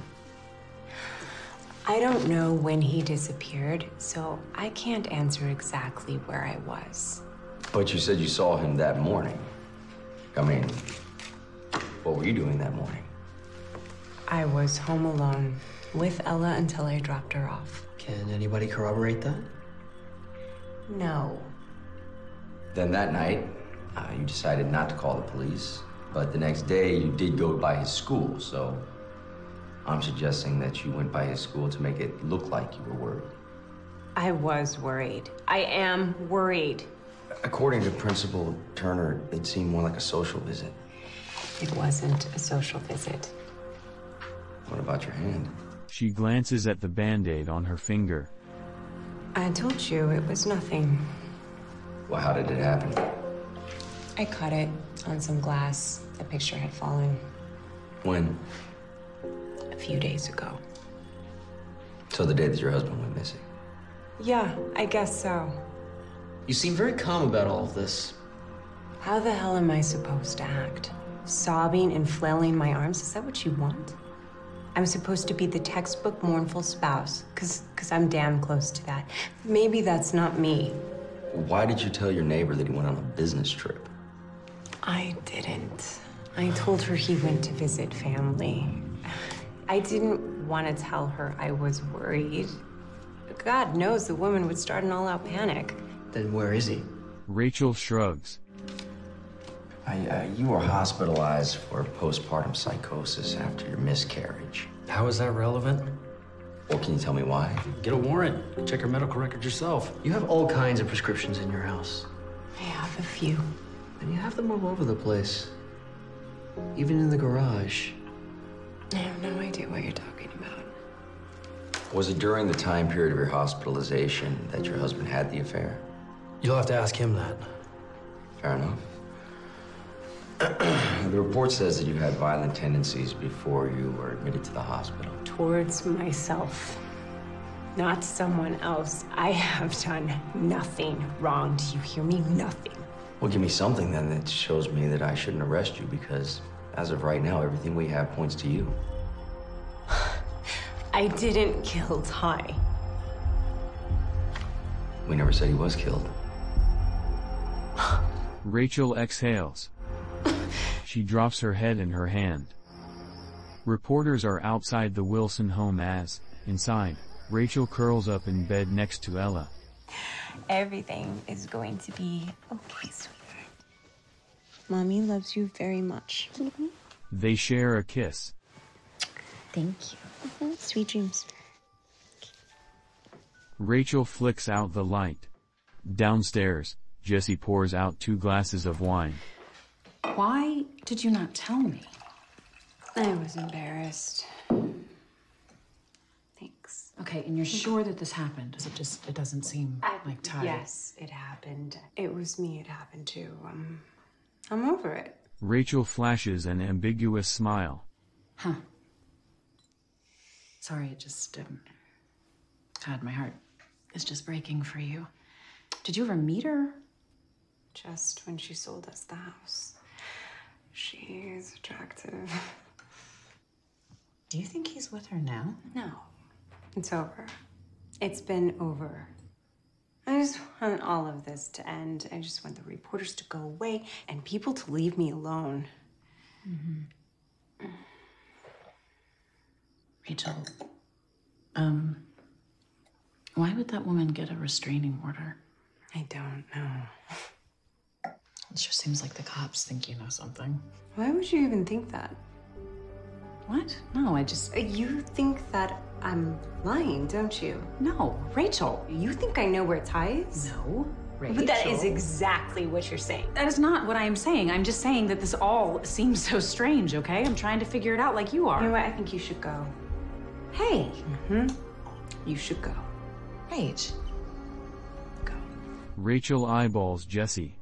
I don't know when he disappeared, so I can't answer exactly where I was. But you said you saw him that morning. I mean, what were you doing that morning? I was home alone with Ella until I dropped her off. Can anybody corroborate that? No. Then that night, you decided not to call the police. But the next day, you did go by his school, so I'm suggesting that you went by his school to make it look like you were worried. I was worried. I am worried. According to Principal Turner, it seemed more like a social visit. It wasn't a social visit. What about your hand? She glances at the Band-Aid on her finger. I told you it was nothing. Well, how did it happen? I caught it on some glass. The picture had fallen. When? A few days ago. So the day that your husband went missing? Yeah, I guess so. You seem very calm about all of this. How the hell am I supposed to act? Sobbing and flailing my arms? Is that what you want? I'm supposed to be the textbook mournful spouse, cause I'm damn close to that. Maybe that's not me. Why did you tell your neighbor that he went on a business trip? I didn't. I told her he went to visit family. I didn't want to tell her I was worried. God knows the woman would start an all-out panic. Then where is he? Rachel shrugs. You were hospitalized for postpartum psychosis after your miscarriage. How is that relevant? Well, can you tell me why? Get a warrant. Check your medical records yourself. You have all kinds of prescriptions in your house. I have a few. And you have them all over the place. Even in the garage. I have no idea what you're talking about. Was it during the time period of your hospitalization that your husband had the affair? You'll have to ask him that. Fair enough. The report says that you had violent tendencies before you were admitted to the hospital. Towards myself, not someone else. I have done nothing wrong. Do you hear me? Nothing. Well, give me something then that shows me that I shouldn't arrest you, because as of right now, everything we have points to you. I didn't kill Ty. We never said he was killed. Rachel exhales. She drops her head in her hand. Reporters are outside the Wilson home as, inside, Rachel curls up in bed next to Ella. Everything is going to be okay, sweetheart. Mommy loves you very much. They share a kiss. Thank you. Sweet dreams. Rachel flicks out the light. Downstairs, Jessie pours out 2 glasses of wine. Why did you not tell me? I was embarrassed. Thanks. Okay, and you're sure that this happened? It doesn't seem like Ty. Yes, it happened. It was me it happened to. I'm over it. Rachel flashes an ambiguous smile. Huh. Sorry, it just, God, my heart is just breaking for you. Did you ever meet her? Just when she sold us the house. She's attractive. Do you think he's with her now? No. It's over. It's been over. I just want all of this to end. I just want the reporters to go away and people to leave me alone. Mm-hmm. Rachel, why would that woman get a restraining order? I don't know. It just seems like the cops think you know something. Why would you even think that? What? No, I just... You think that I'm lying, don't you? No, Rachel. You think I know where Ty is? No, Rachel. But that is exactly what you're saying. That is not what I am saying. I'm just saying that this all seems so strange, okay? I'm trying to figure it out like you are. You know what? I think you should go. Hey. You should go. Rach. Go. Rachel eyeballs Jesse.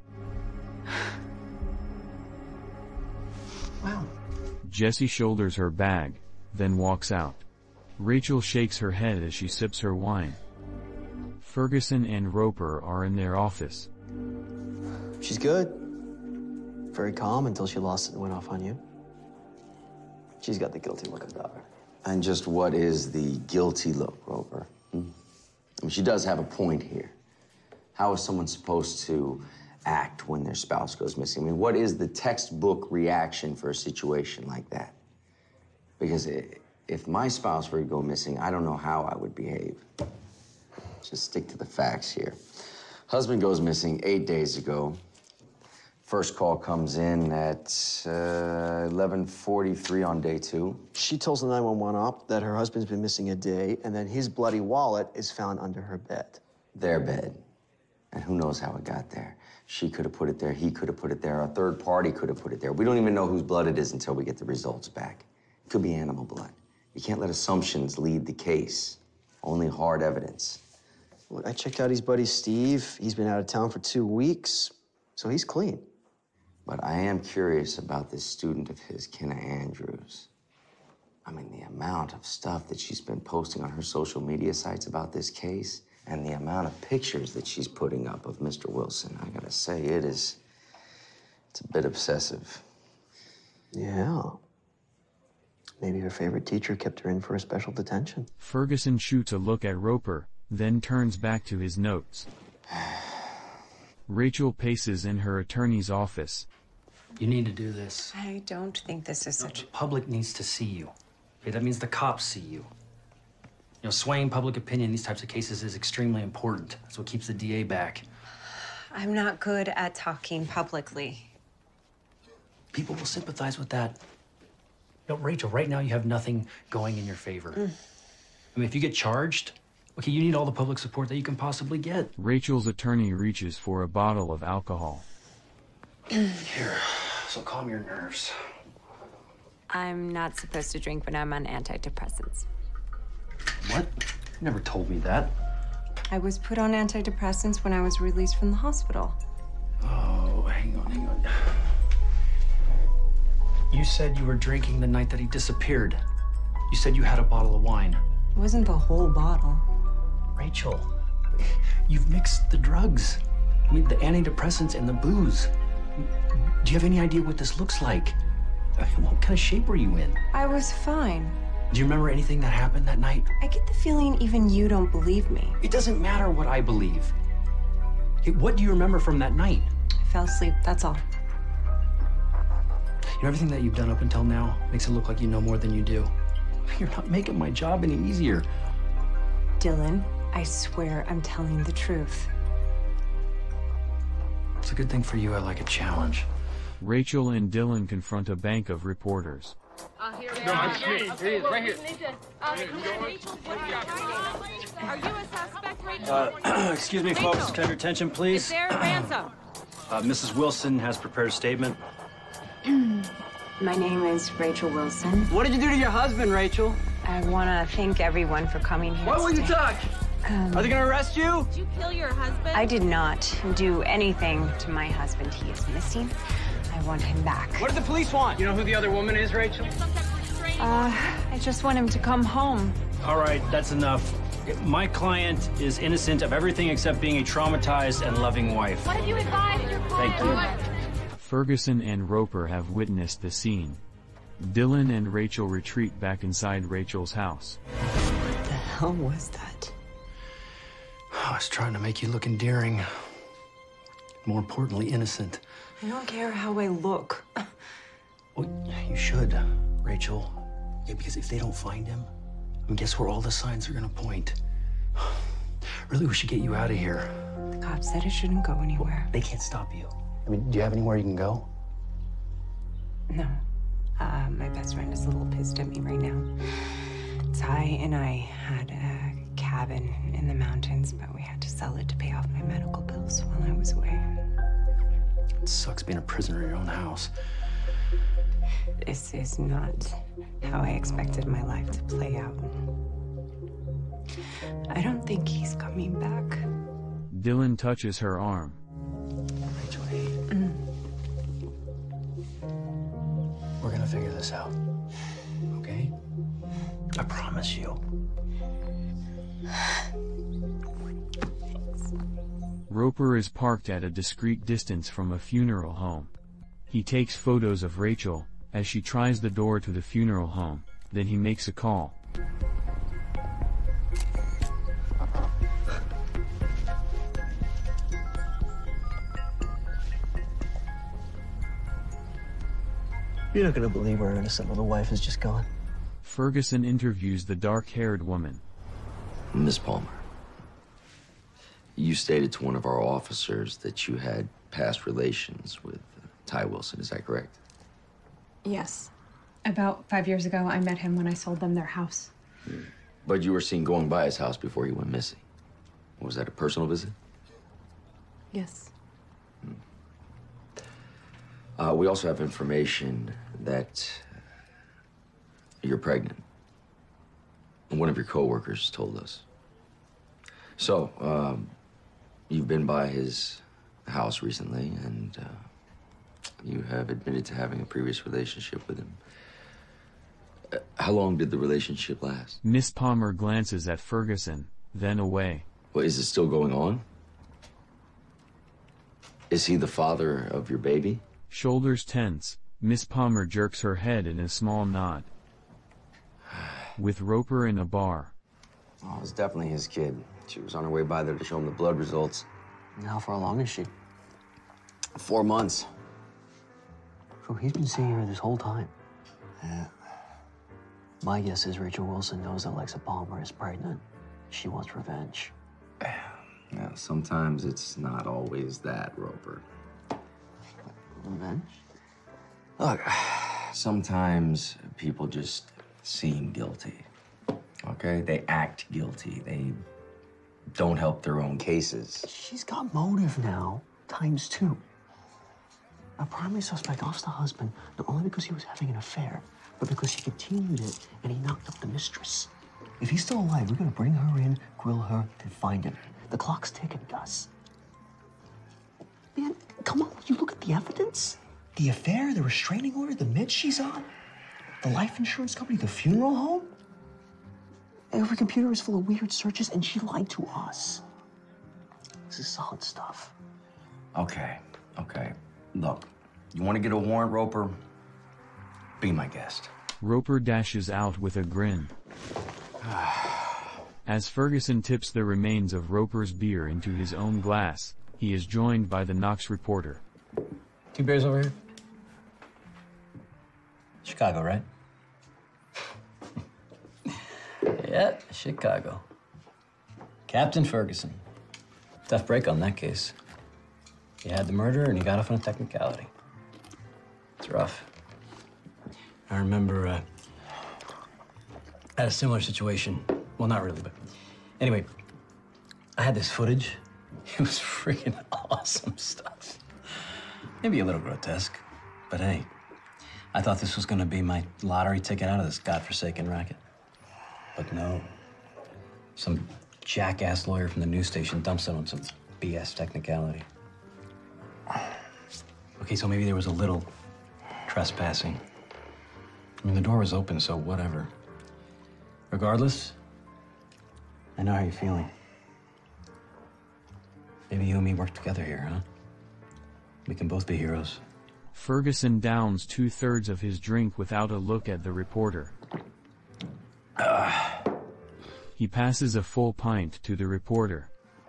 Wow. Jesse shoulders her bag, then walks out. Rachel shakes her head as she sips her wine. Ferguson and Roper are in their office. She's good. Very calm until she lost it and went off on you. She's got the guilty look about her. And just what is the guilty look, Roper? I mean, she does have a point here. How is someone supposed to act when their spouse goes missing? I mean, what is the textbook reaction for a situation like that? Because if my spouse were to go missing, I don't know how I would behave. Just stick to the facts here. Husband goes missing 8 days ago. First call comes in at 11:43 on day 2. She tells the 911 op that her husband's been missing a day, and then his bloody wallet is found under her bed. Their bed. And who knows how it got there. She could have put it there, he could have put it there, a third party could have put it there. We don't even know whose blood it is until we get the results back. It could be animal blood. You can't let assumptions lead the case. Only hard evidence. Look, I checked out his buddy Steve. He's been out of town for 2 weeks, so he's clean. But I am curious about this student of his, Kenna Andrews. I mean, the amount of stuff that she's been posting on her social media sites about this case, and the amount of pictures that she's putting up of Mr. Wilson, I gotta say, it's a bit obsessive. Yeah. Maybe her favorite teacher kept her in for a special detention. Ferguson shoots a look at Roper, then turns back to his notes. Rachel paces in her attorney's office. You need to do this. I don't think this is such... The public needs to see you. Okay, that means the cops see you. You know, swaying public opinion in these types of cases is extremely important. That's what keeps the DA back. I'm not good at talking publicly. People will sympathize with that. You know, Rachel, right now you have nothing going in your favor. I mean, if you get charged, okay, you need all the public support that you can possibly get. Rachel's attorney reaches for a bottle of alcohol. Here, so calm your nerves. I'm not supposed to drink when I'm on antidepressants. What? You never told me that. I was put on antidepressants when I was released from the hospital. Oh, hang on. You said you were drinking the night that he disappeared. You said you had a bottle of wine. It wasn't the whole bottle. Rachel, you've mixed the drugs. I mean, the antidepressants and the booze. Do you have any idea what this looks like? What kind of shape were you in? I was fine. Do you remember anything that happened that night? I get the feeling even you don't believe me. It doesn't matter what I believe. Okay, what do you remember from that night? I fell asleep, that's all. You know, everything that you've done up until now makes it look like you know more than you do. You're not making my job any easier. Dylan, I swear I'm telling the truth. It's a good thing for you I like a challenge. Rachel and Dylan confront a bank of reporters. Here they No, are. it's me. Here he is, right here. Are you a suspect, Rachel? Excuse me, folks. Can I have your attention, please? Is there a ransom? Mrs. Wilson has prepared a statement. My name is Rachel Wilson. What did you do to your husband, Rachel? I I want to thank everyone for coming here. Why won't you today. talk? Are they gonna arrest you? Did you kill your husband? I did not do anything to my husband. He is missing. I want him back. What do the police want? You know who the other woman is, Rachel? I just want him to come home. All right, that's enough. My client is innocent of everything except being a traumatized and loving wife. What have you advised your client? Thank you. Ferguson and Roper have witnessed the scene. Dylan and Rachel retreat back inside Rachel's house. What the hell was that? I was trying to make you look endearing. More importantly, innocent. I don't care how I look. Well, you should, Rachel. Yeah, because if they don't find him, I mean, guess where all the signs are gonna point? Really, we should get you out of here. The cop said I shouldn't go anywhere. They can't stop you. I mean, do you have anywhere you can go? No. My best friend is a little pissed at me right now. Ty and I had a cabin in the mountains, but we had to sell it to pay off my medical bills while I was away. It sucks being a prisoner in your own house. This is not how I expected my life to play out. I don't think he's coming back. Dylan touches her arm. Rachel, hey. We're gonna figure this out, okay? I promise you. Roper is parked at a discreet distance from a funeral home. He takes photos of Rachel as she tries the door to the funeral home, then he makes a call. You're not gonna believe where our innocent little wife is just gone. Ferguson interviews the dark-haired woman. Miss Palmer, you stated to one of our officers that you had past relations with Ty Wilson, is that correct? Yes. About 5 years ago, I met him when I sold them their house. But you were seen going by his house before he went missing. Was that a personal visit? Yes. We also have information that you're pregnant. One of your coworkers told us. So, you've been by his house recently, and you have admitted to having a previous relationship with him. How long did the relationship last? Miss Palmer glances at Ferguson, then away. Well, is it still going on? Is he the father of your baby? Shoulders tense, Miss Palmer jerks her head in a small nod. With Roper in a bar. Oh, it was definitely his kid. She was on her way by there to show him the blood results. And how far along is she? 4 months. So he's been seeing her this whole time. Yeah. My guess is Rachel Wilson knows that Alexa Palmer is pregnant. She wants revenge. Yeah, sometimes it's not always that, Roper. Revenge? Look, sometimes people just seem guilty. Okay? They act guilty. They don't help their own cases. She's got motive now, ×2. Our primary suspect lost the husband not only because he was having an affair, but because he continued it and he knocked up the mistress. If he's still alive, we're gonna bring her in, grill her, and find him. The clock's ticking, Gus. Man, come on, you look at the evidence. The affair, the restraining order, the meds she's on, the life insurance company, the funeral home. Every computer is full of weird searches, and she lied to us. This is solid stuff. Okay. Look, you want to get a warrant, Roper? Be my guest. Roper dashes out with a grin. As Ferguson tips the remains of Roper's beer into his own glass, he is joined by the Knox reporter. 2 beers over here. Chicago, right? Yeah, Chicago. Captain Ferguson. Tough break on that case. He had the murder and he got off on a technicality. It's rough. I remember I had a similar situation. Well, not really, but anyway, I had this footage. It was freaking awesome stuff. Maybe a little grotesque, but hey, I thought this was gonna be my lottery ticket out of this godforsaken racket. But no. Some jackass lawyer from the news station dumps it on some BS technicality. Okay, so maybe there was a little trespassing. I mean, the door was open, so whatever. Regardless, I know how you're feeling. Maybe you and me work together here, huh? We can both be heroes. Ferguson downs 2/3 of his drink without a look at the reporter. He passes a full pint to the reporter.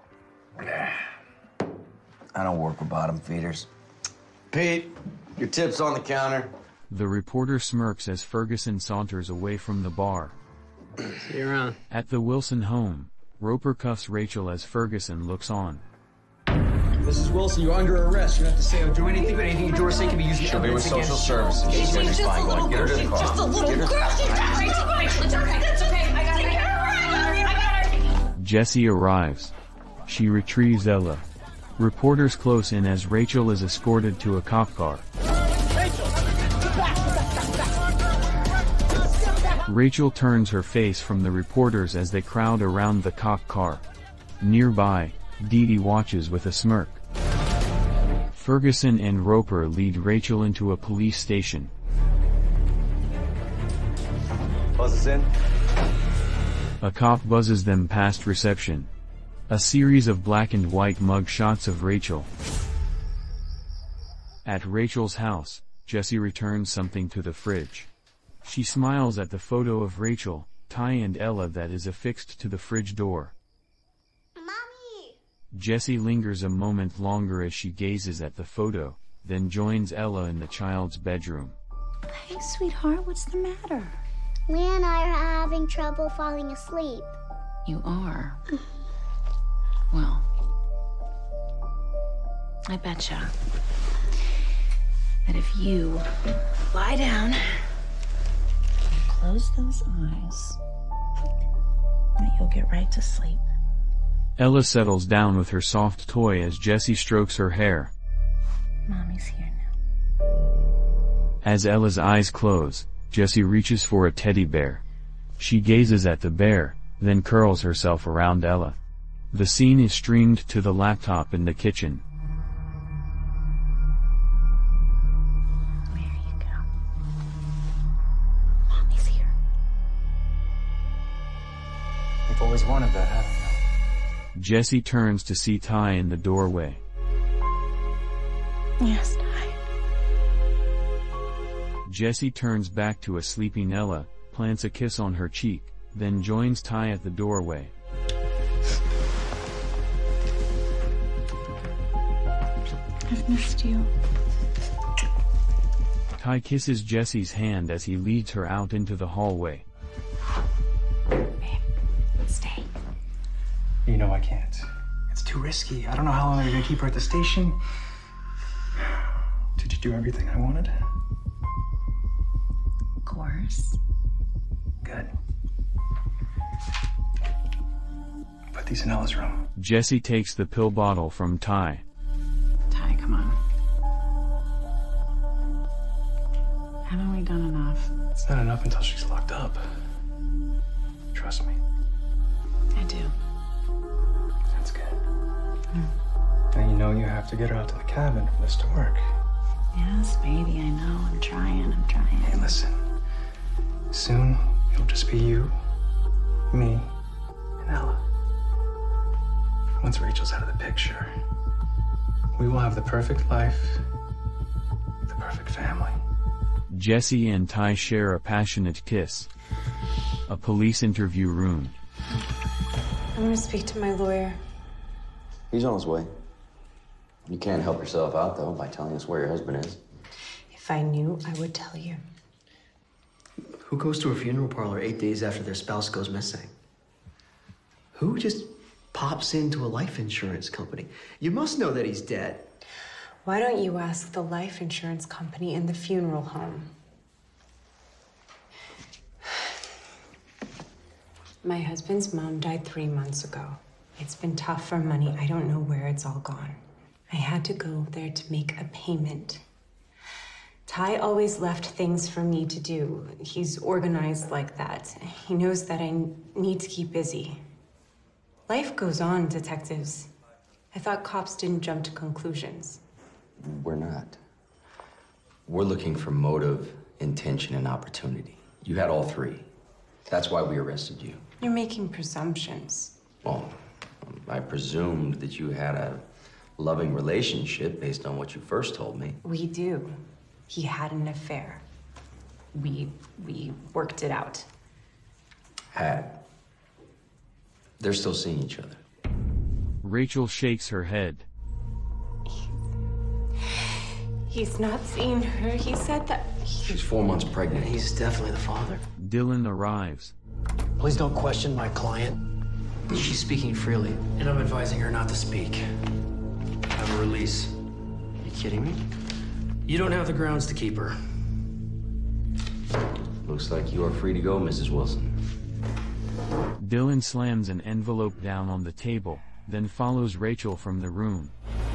I don't work with bottom feeders. Pete, your tip's on the counter. The reporter smirks as Ferguson saunters away from the bar. See you around. At the Wilson home, Roper cuffs Rachel as Ferguson looks on. Mrs. Wilson, you're under arrest. You don't have to say or do anything, but anything you do or say can be used as evidence against you. She'll be with social services. She's gonna be fine. Go on, get her to the car. Just a little girl. She's fine. It's okay. That's okay. I got her. Jesse arrives. She retrieves Ella. Reporters close in as Rachel is escorted to a cop car. Rachel turns her face from the reporters as they crowd around the cop car. Nearby, Dee Dee watches with a smirk. Ferguson and Roper lead Rachel into a police station. Buzz us in. A cop buzzes them past reception. A series of black and white mug shots of Rachel. At Rachel's house, Jesse returns something to the fridge. She smiles at the photo of Rachel, Ty and Ella that is affixed to the fridge door. Mommy! Jesse lingers a moment longer as she gazes at the photo, then joins Ella in the child's bedroom. Hey, sweetheart, what's the matter? Leah and I are having trouble falling asleep. You are? Well, I betcha that if you lie down, close those eyes, that you'll get right to sleep. Ella settles down with her soft toy as Jesse strokes her hair. Mommy's here now. As Ella's eyes close, Jesse reaches for a teddy bear. She gazes at the bear, then curls herself around Ella. The scene is streamed to the laptop in the kitchen. There you go. Mommy's here. You've always wanted that, haven't you? Jesse turns to see Ty in the doorway. Yes, Ty. Jesse turns back to a sleeping Ella, plants a kiss on her cheek, then joins Ty at the doorway. I've missed you. Ty kisses Jesse's hand as he leads her out into the hallway. Babe, stay. You know I can't. It's too risky. I don't know how long you're gonna keep her at the station. Did you do everything I wanted? Of course. Good. Put these in Ella's room. Jesse takes the pill bottle from Ty. Ty, come on. Haven't we done enough? It's not enough until she's locked up. Trust me. I do. That's good. Now you know you have to get her out to the cabin for this to work. Yes, baby, I know. I'm trying. Hey, listen. Soon, it'll just be you, me, and Ella. Once Rachel's out of the picture, we will have the perfect life, the perfect family. Jesse and Ty share a passionate kiss. A police interview room. I'm gonna speak to my lawyer. He's on his way. You can't help yourself out, though, by telling us where your husband is. If I knew, I would tell you. Who goes to a funeral parlor 8 days after their spouse goes missing? Who just pops into a life insurance company? You must know that he's dead. Why don't you ask the life insurance company in the funeral home? My husband's mom died 3 months ago. It's been tough for money. I don't know where it's all gone. I had to go there to make a payment. Ty always left things for me to do. He's organized like that. He knows that I need to keep busy. Life goes on, detectives. I thought cops didn't jump to conclusions. We're not. We're looking for motive, intention, and opportunity. You had all three. That's why we arrested you. You're making presumptions. Well, I presumed that you had a loving relationship based on what you first told me. We do. He had an affair. We worked it out. Had. They're still seeing each other. Rachel shakes her head. He's not seeing her. He said that She's 4 months pregnant. He's definitely the father. Dylan arrives. Please don't question my client. She's speaking freely, and I'm advising her not to speak. Have a release. You kidding me? You don't have the grounds to keep her. Looks like you are free to go, Mrs. Wilson. Dylan slams an envelope down on the table, then follows Rachel from the room.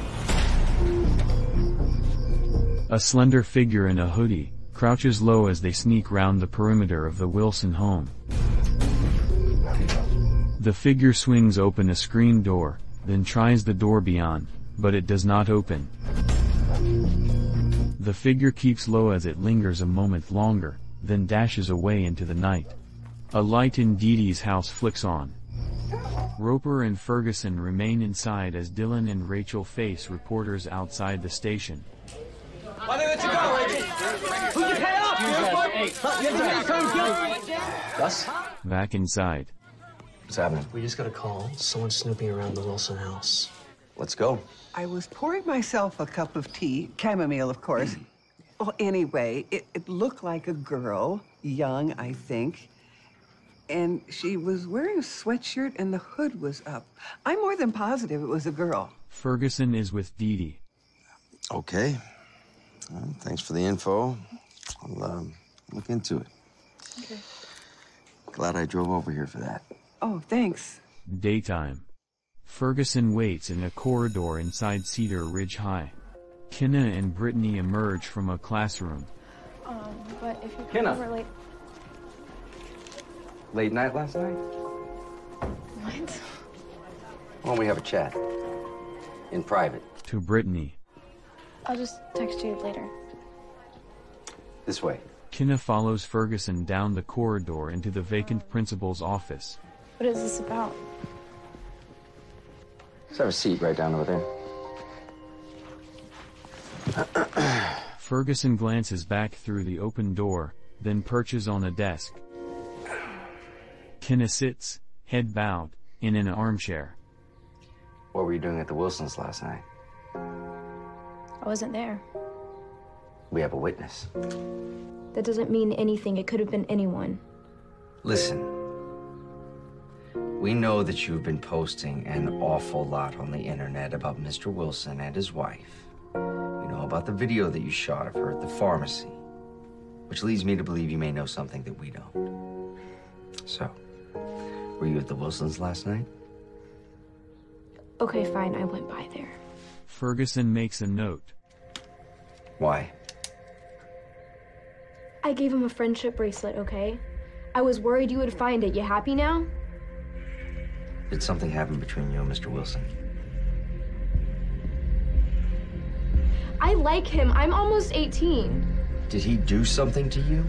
A slender figure in a hoodie crouches low as they sneak round the perimeter of the Wilson home. The figure swings open a screen door, then tries the door beyond, but it does not open. The figure keeps low as it lingers a moment longer, then dashes away into the night. A light in Dee Dee's house flicks on. Roper and Ferguson remain inside as Dylan and Rachel face reporters outside the station. Why they let you go, Rachel? Who'd you pay off? Gus? Back inside. What's happening? We just got a call. Someone snooping around the Wilson house. Let's go. I was pouring myself a cup of tea, chamomile, of course. Well, anyway, it looked like a girl, young, I think. And she was wearing a sweatshirt and the hood was up. I'm more than positive it was a girl. Ferguson is with Dee Dee. Okay. Well, thanks for the info. I'll look into it. Okay. Glad I drove over here for that. Oh, thanks. Daytime. Ferguson waits in a corridor inside Cedar Ridge High. Kenna and Brittany emerge from a classroom. But if you come Kenna. over late... Late night last night? What? Why don't we have a chat? In private. To Brittany. I'll just text you later. This way. Kenna follows Ferguson down the corridor into the vacant principal's office. What is this about? Let's have a seat right down over there. Ferguson glances back through the open door, then perches on a desk. Kenna sits, head bowed, in an armchair. What were you doing at the Wilsons last night? I wasn't there. We have a witness. That doesn't mean anything. It could have been anyone. Listen. We know that you've been posting an awful lot on the internet about Mr. Wilson and his wife. We know about the video that you shot of her at the pharmacy, which leads me to believe you may know something that we don't. So, were you at the Wilsons last night? Okay, fine. I went by there. Ferguson makes a note. Why? I gave him a friendship bracelet, okay? I was worried you would find it. You happy now? Did something happen between you and Mr. Wilson? I like him. I'm almost 18. Did he do something to you?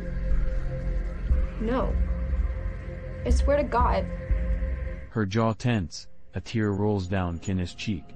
No. I swear to God. Her jaw tense, a tear rolls down Kenna's cheek.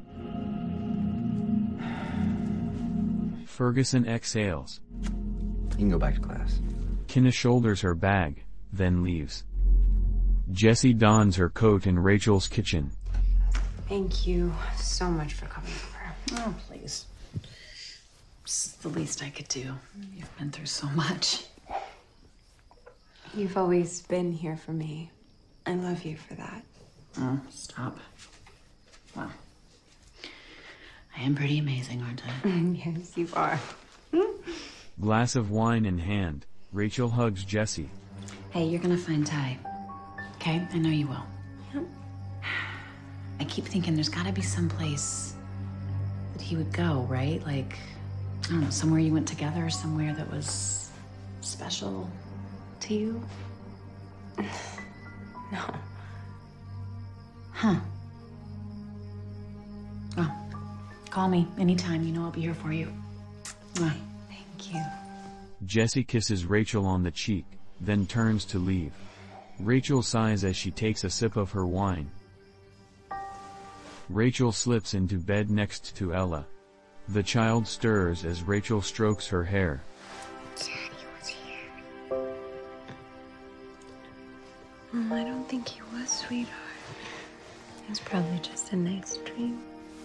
Ferguson exhales. You can go back to class. Kenna shoulders her bag, then leaves. Jessie dons her coat in Rachel's kitchen. Thank you so much for coming over. Oh, please. It's the least I could do. You've been through so much. You've always been here for me. I love you for that. Oh, stop. Wow. I am pretty amazing, aren't I? Yes, you are. Glass of wine in hand, Rachel hugs Jessie. Hey, you're gonna find Ty. Okay? I know you will. Yep. I keep thinking there's gotta be some place that he would go, right? Like I don't know, somewhere you went together, somewhere that was special to you? No. Huh. Oh, call me anytime. You know I'll be here for you. Mwah. Thank you. Jesse kisses Rachel on the cheek, then turns to leave. Rachel sighs as she takes a sip of her wine. Rachel slips into bed next to Ella. The child stirs as Rachel strokes her hair. Daddy was here. Oh, I don't think he was, sweetheart. It was probably just a nice dream.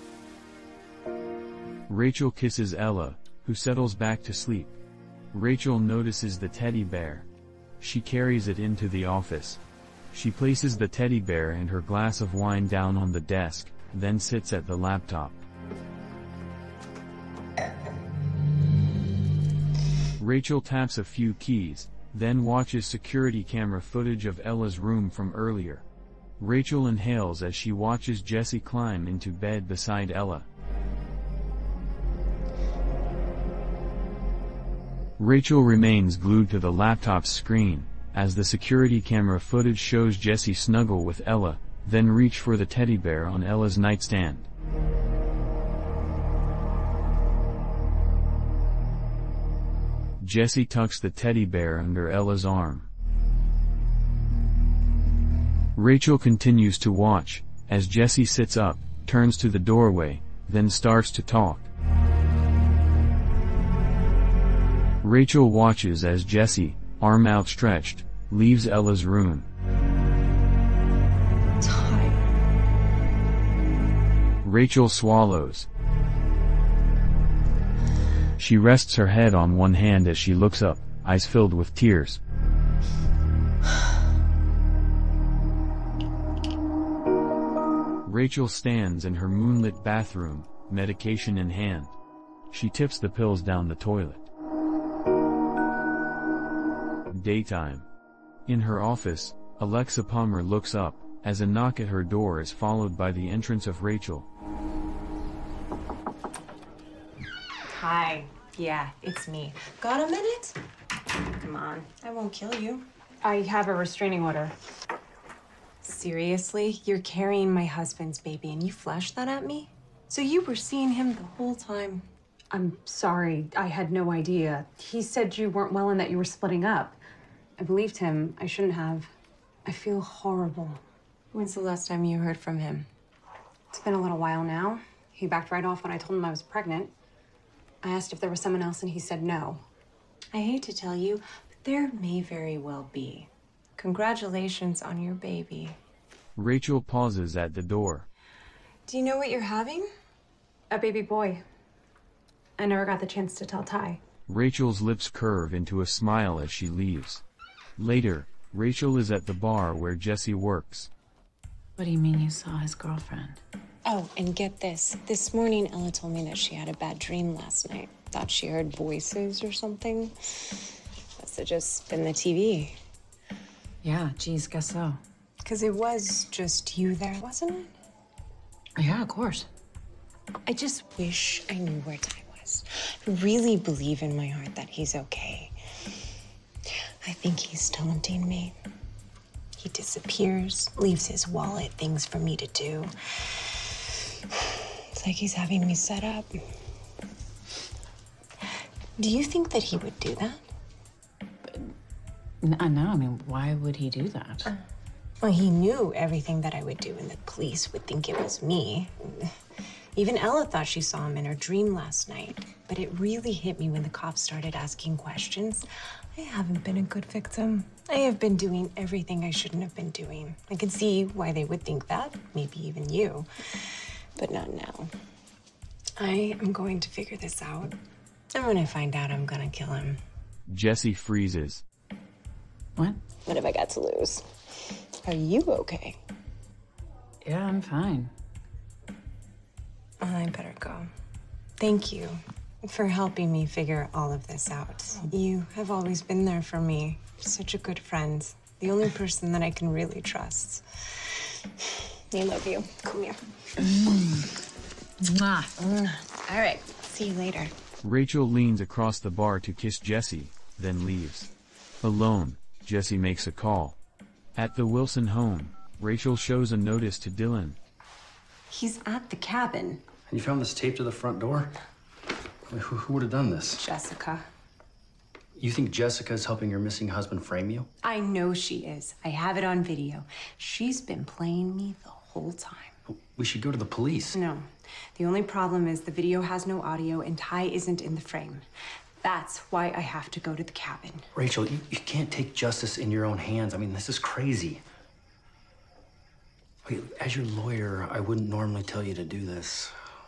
Rachel kisses Ella, who settles back to sleep. Rachel notices the teddy bear. She carries it into the office. She places the teddy bear and her glass of wine down on the desk, then sits at the laptop. Rachel taps a few keys, then watches security camera footage of Ella's room from earlier. Rachel inhales as she watches Jesse climb into bed beside Ella. Rachel remains glued to the laptop's screen, as the security camera footage shows Jesse snuggle with Ella, then reach for the teddy bear on Ella's nightstand. Jesse tucks the teddy bear under Ella's arm. Rachel continues to watch, as Jesse sits up, turns to the doorway, then starts to talk. Rachel watches as Jesse, arm outstretched, leaves Ella's room. Rachel swallows. She rests her head on one hand as she looks up, eyes filled with tears. Rachel stands in her moonlit bathroom, medication in hand. She tips the pills down the toilet. Daytime. In her office, Alexa Palmer looks up, as a knock at her door is followed by the entrance of Rachel. Hi. Yeah, it's me. Got a minute? Come on, I won't kill you. I have a restraining order. Seriously? You're carrying my husband's baby and you flashed that at me? So you were seeing him the whole time? I'm sorry, I had no idea. He said you weren't well and that you were splitting up. I believed him. I shouldn't have. I feel horrible. When's the last time you heard from him? It's been a little while now. He backed right off when I told him I was pregnant. I asked if there was someone else and he said no. I hate to tell you, but there may very well be. Congratulations on your baby. Rachel pauses at the door. Do you know what you're having? A baby boy. I never got the chance to tell Ty. Rachel's lips curve into a smile as she leaves. Later, Rachel is at the bar where Jesse works. What do you mean you saw his girlfriend? Oh, and get this. This morning, Ella told me that she had a bad dream last night. Thought she heard voices or something. Must have just been the TV. Yeah, geez, guess so. Because it was just you there, wasn't it? Yeah, of course. I just wish I knew where Ty was. I really believe in my heart that he's okay. I think he's taunting me. He disappears, leaves his wallet, things for me to do. It's like he's having me set up. Do you think that he would do that? No, I mean, why would he do that? Well, he knew everything that I would do, and the police would think it was me. Even Ella thought she saw him in her dream last night. But it really hit me when the cops started asking questions. I haven't been a good victim. I have been doing everything I shouldn't have been doing. I can see why they would think that, maybe even you. But not now. I am going to figure this out. And when I find out, I'm gonna kill him. Jesse freezes. What? What have I got to lose? Are you okay? Yeah, I'm fine. Well, I better go. Thank you for helping me figure all of this out. You have always been there for me. Such a good friend. The only person that I can really trust. I love you. Come here. Mwah. All right. See you later. Rachel leans across the bar to kiss Jesse, then leaves. Alone, Jesse makes a call. At the Wilson home, Rachel shows a notice to Dylan. He's at the cabin. And you found this tape to the front door? I mean, who would have done this? Jessica. You think Jessica's helping your missing husband frame you? I know she is. I have it on video. She's been playing me the whole time. We should go to the police. No. The only problem is the video has no audio and Ty isn't in the frame. That's why I have to go to the cabin. Rachel, you can't take justice in your own hands. I mean, this is crazy. Okay, as your lawyer, I wouldn't normally tell you to do this.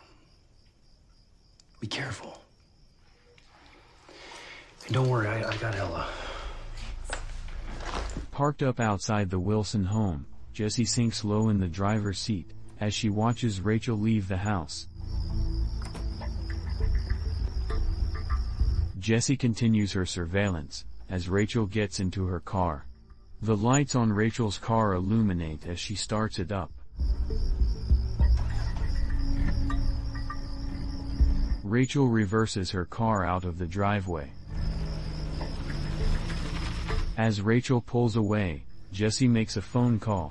Be careful. And don't worry, I got Ella. Parked up outside the Wilson home, Jessie sinks low in the driver's seat as she watches Rachel leave the house. Jessie continues her surveillance as Rachel gets into her car. The lights on Rachel's car illuminate as she starts it up. Rachel reverses her car out of the driveway. As Rachel pulls away, Jessie makes a phone call.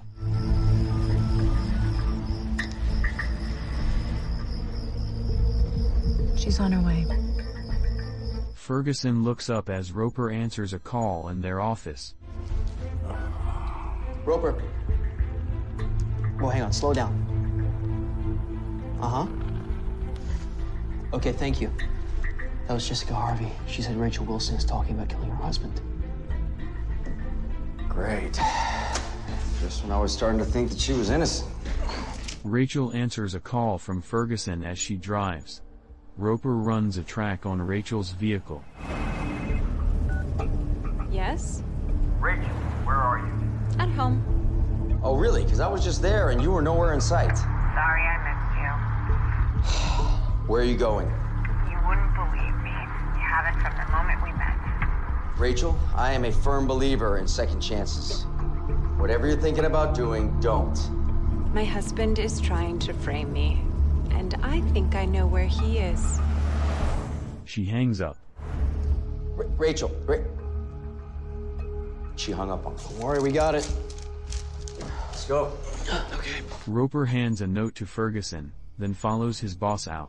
She's on her way. Ferguson looks up as Roper answers a call in their office. Roper. Whoa, hang on, slow down. Uh-huh. Okay, thank you. That was Jessica Harvey. She said Rachel Wilson is talking about killing her husband. Great. Just when I was starting to think that she was innocent. Rachel answers a call from Ferguson as she drives. Roper runs a track on Rachel's vehicle. Yes? Rachel, where are you? At home. Oh, really? Because I was just there and you were nowhere in sight. Sorry I missed you. Where are you going? You wouldn't believe me. You haven't from the moment we met. Rachel, I am a firm believer in second chances. Whatever you're thinking about doing, don't. My husband is trying to frame me, and I think I know where he is. She hangs up. Rachel. She hung up on me. Don't worry, we got it. Let's go. Okay. Roper hands a note to Ferguson, then follows his boss out.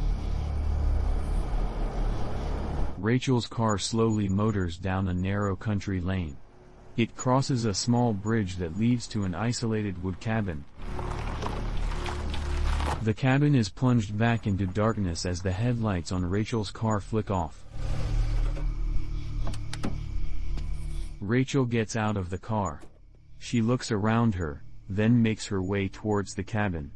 Rachel's car slowly motors down a narrow country lane. It crosses a small bridge that leads to an isolated wood cabin. The cabin is plunged back into darkness as the headlights on Rachel's car flick off. Rachel gets out of the car. She looks around her, then makes her way towards the cabin.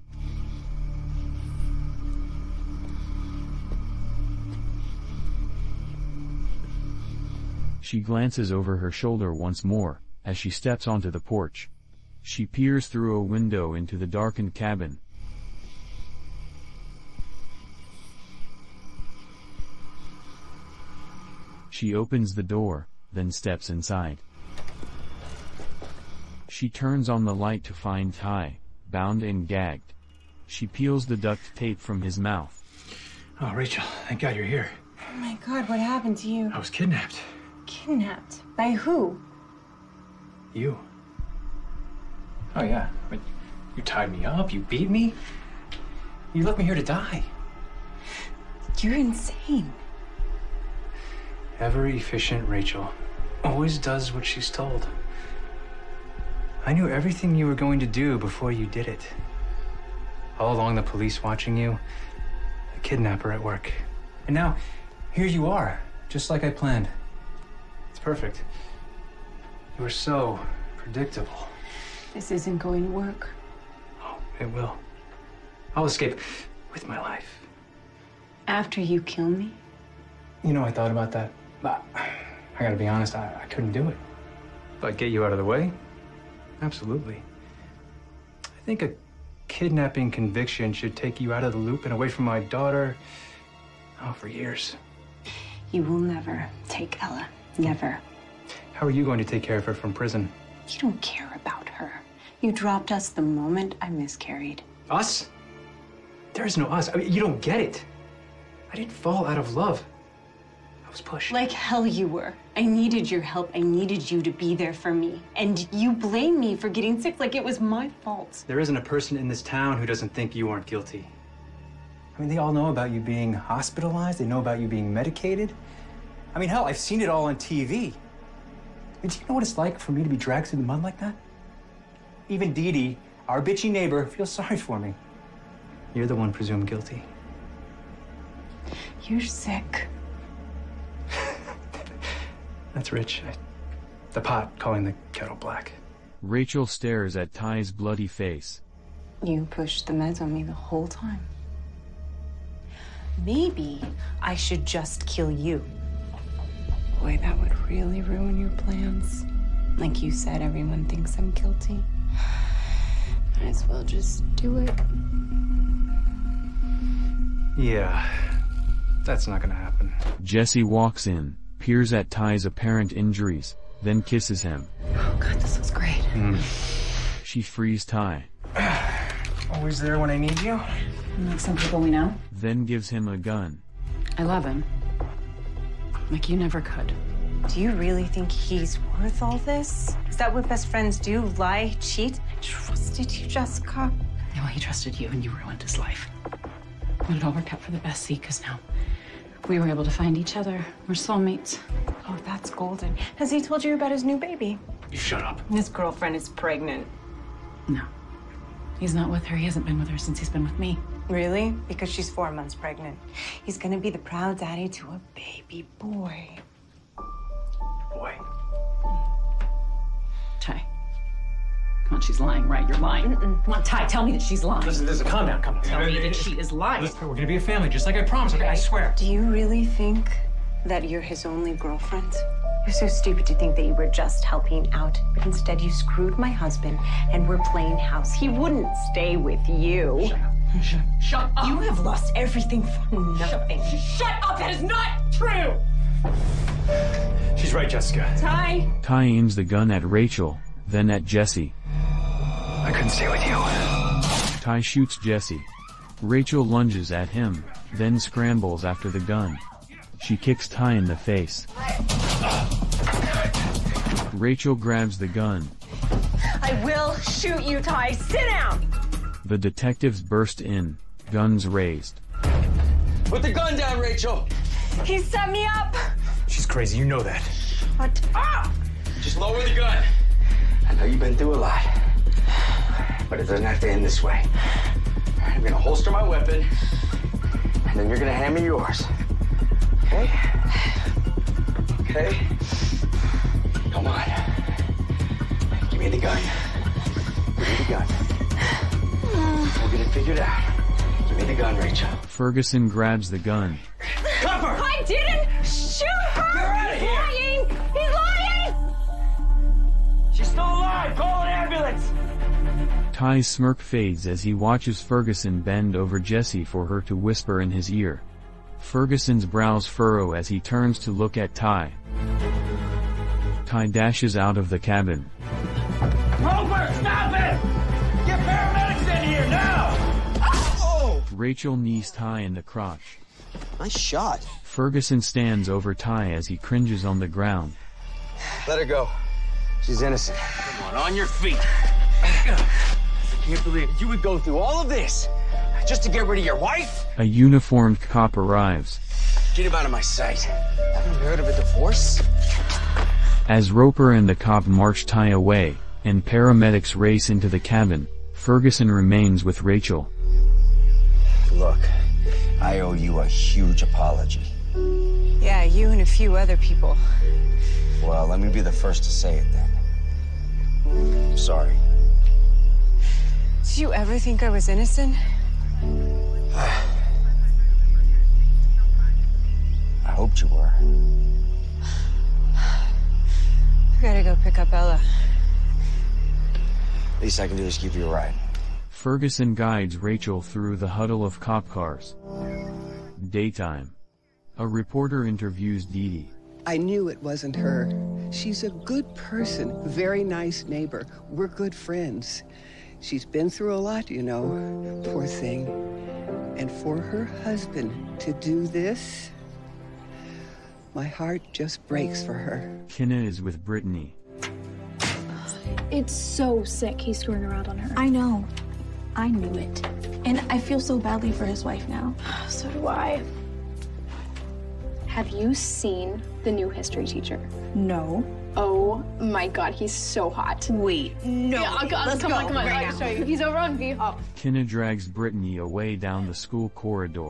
She glances over her shoulder once more, as she steps onto the porch. She peers through a window into the darkened cabin. She opens the door, then steps inside. She turns on the light to find Ty, bound and gagged. She peels the duct tape from his mouth. Oh, Rachel, thank God you're here. Oh my God, what happened to you? I was kidnapped. Kidnapped? By who? You. Oh, yeah. But you tied me up, you beat me. You left me here to die. You're insane. Ever efficient Rachel always does what she's told. I knew everything you were going to do before you did it. All along, the police watching you, a kidnapper at work. And now, here you are, just like I planned. It's perfect. You were so predictable. This isn't going to work. Oh, it will. I'll escape with my life. After you kill me? You know, I thought about that. But I gotta be honest, I couldn't do it. But get you out of the way? Absolutely. I think a kidnapping conviction should take you out of the loop and away from my daughter, for years. You will never take Ella. Never. How are you going to take care of her from prison? You don't care about her. You dropped us the moment I miscarried. Us? There is no us. I mean, you don't get it. I didn't fall out of love. I was pushed. Like hell you were. I needed your help. I needed you to be there for me. And you blame me for getting sick like it was my fault. There isn't a person in this town who doesn't think you aren't guilty. I mean, they all know about you being hospitalized. They know about you being medicated. I mean, hell, I've seen it all on TV. I mean, do you know what it's like for me to be dragged through the mud like that? Even Dee Dee, our bitchy neighbor, feels sorry for me. You're the one presumed guilty. You're sick. That's Rich. The pot calling the kettle black. Rachel stares at Ty's bloody face. You pushed the meds on me the whole time. Maybe I should just kill you. Boy, that would really ruin your plans. Like you said, everyone thinks I'm guilty. Might as well just do it. Yeah, that's not gonna happen. Jesse walks in, peers at Ty's apparent injuries, then kisses him. Oh God, this was great. She frees Ty. Always there when I need you? Like some people we know. Then gives him a gun. I love him. Like you never could. Do you really think he's worth all this? Is that what best friends do? Lie, cheat? I trusted you, Jessica. No, he trusted you and you ruined his life. But it all worked out for the best, see, because now we were able to find each other. We're soulmates. Oh, that's golden. Has he told you about his new baby? You shut up. His girlfriend is pregnant. No. He's not with her. He hasn't been with her since he's been with me. Really? Because she's 4 months pregnant. He's gonna be the proud daddy to a baby boy. Boy. Ty. Come on, she's lying, right? You're lying. Come on, Ty, tell me that she's lying. Listen, calm down, calm down. Tell me that she is lying. Listen, we're gonna be a family, just like I promised, okay? I swear. Do you really think that you're his only girlfriend? You're so stupid to think that you were just helping out. But instead, you screwed my husband and we're playing house. He wouldn't stay with you. Shut up. You have lost everything for nothing. Shut up. That is not true. She's right, Jessica. Ty. Ty aims the gun at Rachel, then at Jesse. I couldn't stay with you. Ty shoots Jesse. Rachel lunges at him, then scrambles after the gun. She kicks Ty in the face. Rachel grabs the gun. I will shoot you, Ty. Sit down. The detectives burst in, guns raised. Put the gun down, Rachel. He set me up. She's crazy, you know that. What? Ah! Just lower the gun. I know you've been through a lot, but it doesn't have to end this way. I'm gonna holster my weapon, and then you're gonna hand me yours. Okay? Okay? Come on. Give me the gun. Give me the gun. We'll get it figured out. Give me the gun, Rachel. Ferguson grabs the gun. Cover! I didn't shoot her! Get her out of here! He's lying! He's lying! She's still alive! Call an ambulance! Ty's smirk fades as he watches Ferguson bend over Jesse for her to whisper in his ear. Ferguson's brows furrow as he turns to look at Ty. Ty dashes out of the cabin. Roper, stop it! Get paramedics in here, now! Oh! Rachel knees Ty in the crotch. Nice shot. Ferguson stands over Ty as he cringes on the ground. Let her go. She's innocent. Come on your feet. I can't believe you would go through all of this just to get rid of your wife? A uniformed cop arrives. Get him out of my sight. Haven't you heard of a divorce? As Roper and the cop march Ty away, and paramedics race into the cabin, Ferguson remains with Rachel. Look, I owe you a huge apology. Yeah, you and a few other people. Well, let me be the first to say it then. I'm sorry. Did you ever think I was innocent? I hoped you were. I gotta go pick up Ella. Least I can do is give you a ride. Ferguson guides Rachel through the huddle of cop cars. Daytime. A reporter interviews Dee Dee. I knew it wasn't her. She's a good person, very nice neighbor. We're good friends. She's been through a lot, you know. Poor thing. And for her husband to do this, my heart just breaks for her. Kenna is with Brittany. It's so sick he's screwing around on her. I know. I knew it. And I feel so badly for his wife now. So do I. Have you seen the new history teacher? No. Oh my God, he's so hot. Wait, no. Yeah, let's come on. Right I'll show you. He's over on V. Oh. Kenna drags Brittany away down the school corridor.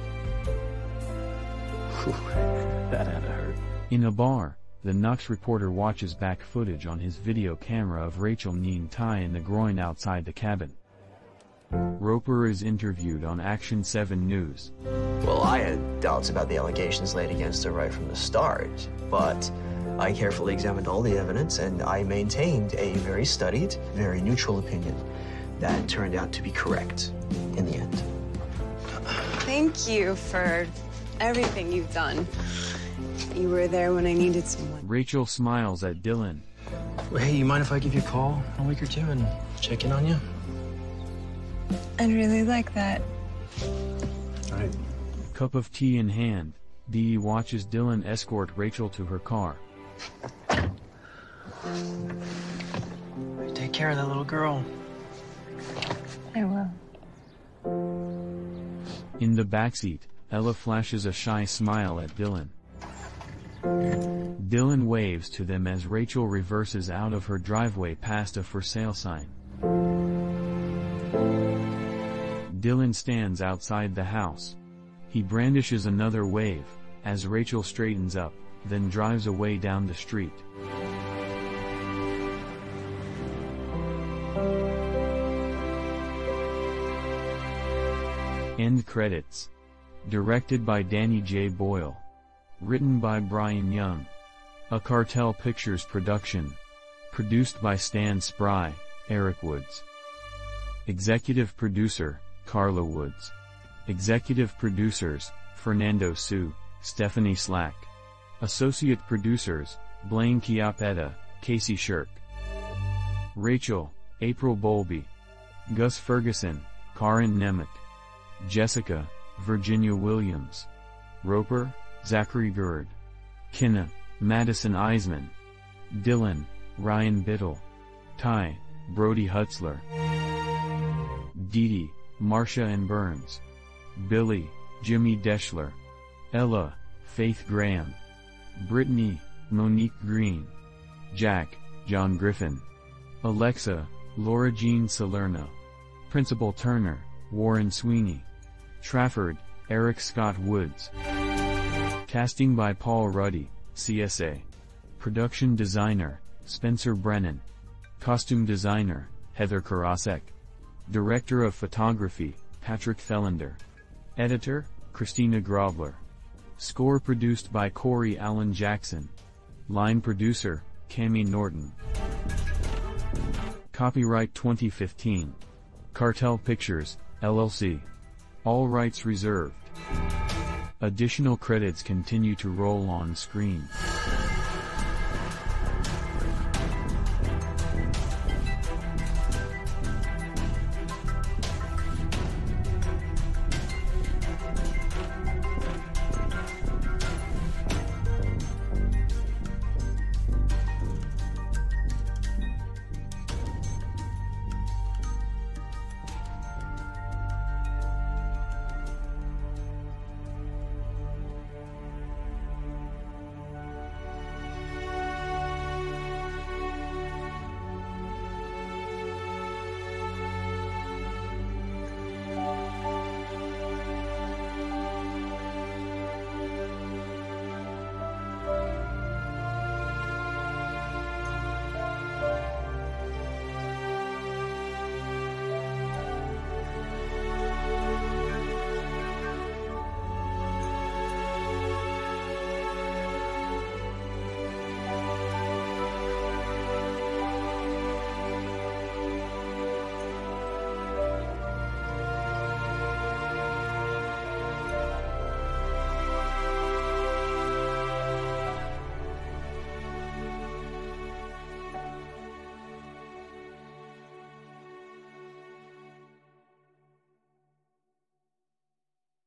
That had to hurt. In a bar, the Knox reporter watches back footage on his video camera of Rachel kneeing Ty in the groin outside the cabin. Roper is interviewed on Action 7 News. Well, I had doubts about the allegations laid against her right from the start, but I carefully examined all the evidence and I maintained a very studied, very neutral opinion that turned out to be correct in the end. Thank you for everything you've done. You were there when I needed someone. Rachel smiles at Dylan. Well, hey, you mind if I give you a call in a week or two and check in on you? I'd really like that. All right. Cup of tea in hand, Dee watches Dylan escort Rachel to her car. Take care of that little girl. I will. In the backseat, Ella flashes a shy smile at Dylan. Dylan waves to them as Rachel reverses out of her driveway past a for sale sign. Dylan stands outside the house. He brandishes another wave, as Rachel straightens up, then drives away down the street. End credits. Directed by Danny J. Boyle. Written by Brian Young. A Cartel Pictures production. Produced by Stan Spry, Eric Woods. Executive producer, Carla Woods. Executive producers, Fernando Su, Stephanie Slack. Associate producers, Blaine Chiappetta, Casey Shirk. Rachel, April Bowlby. Gus Ferguson, Karin Nemec. Jessica, Virginia Williams. Roper, Zachary Gerd. Kenna, Madison Eisman. Dylan, Ryan Biddle. Ty, Brody Hutzler. Dee, Marcia and Burns. Billy, Jimmy Deschler. Ella, Faith Graham. Brittany, Monique Green. Jack, John Griffin. Alexa, Laura Jean Salerno. Principal Turner, Warren Sweeney. Trafford, Eric Scott Woods. Casting by Paul Ruddy, CSA. Production designer, Spencer Brennan. Costume designer, Heather Karasek. Director of photography, Patrick Thelander. Editor, Christina Grobler. Score produced by Corey Allen Jackson. Line producer, Cammie Norton. Copyright 2015. Cartel Pictures, LLC. All rights reserved. Additional credits continue to roll on screen.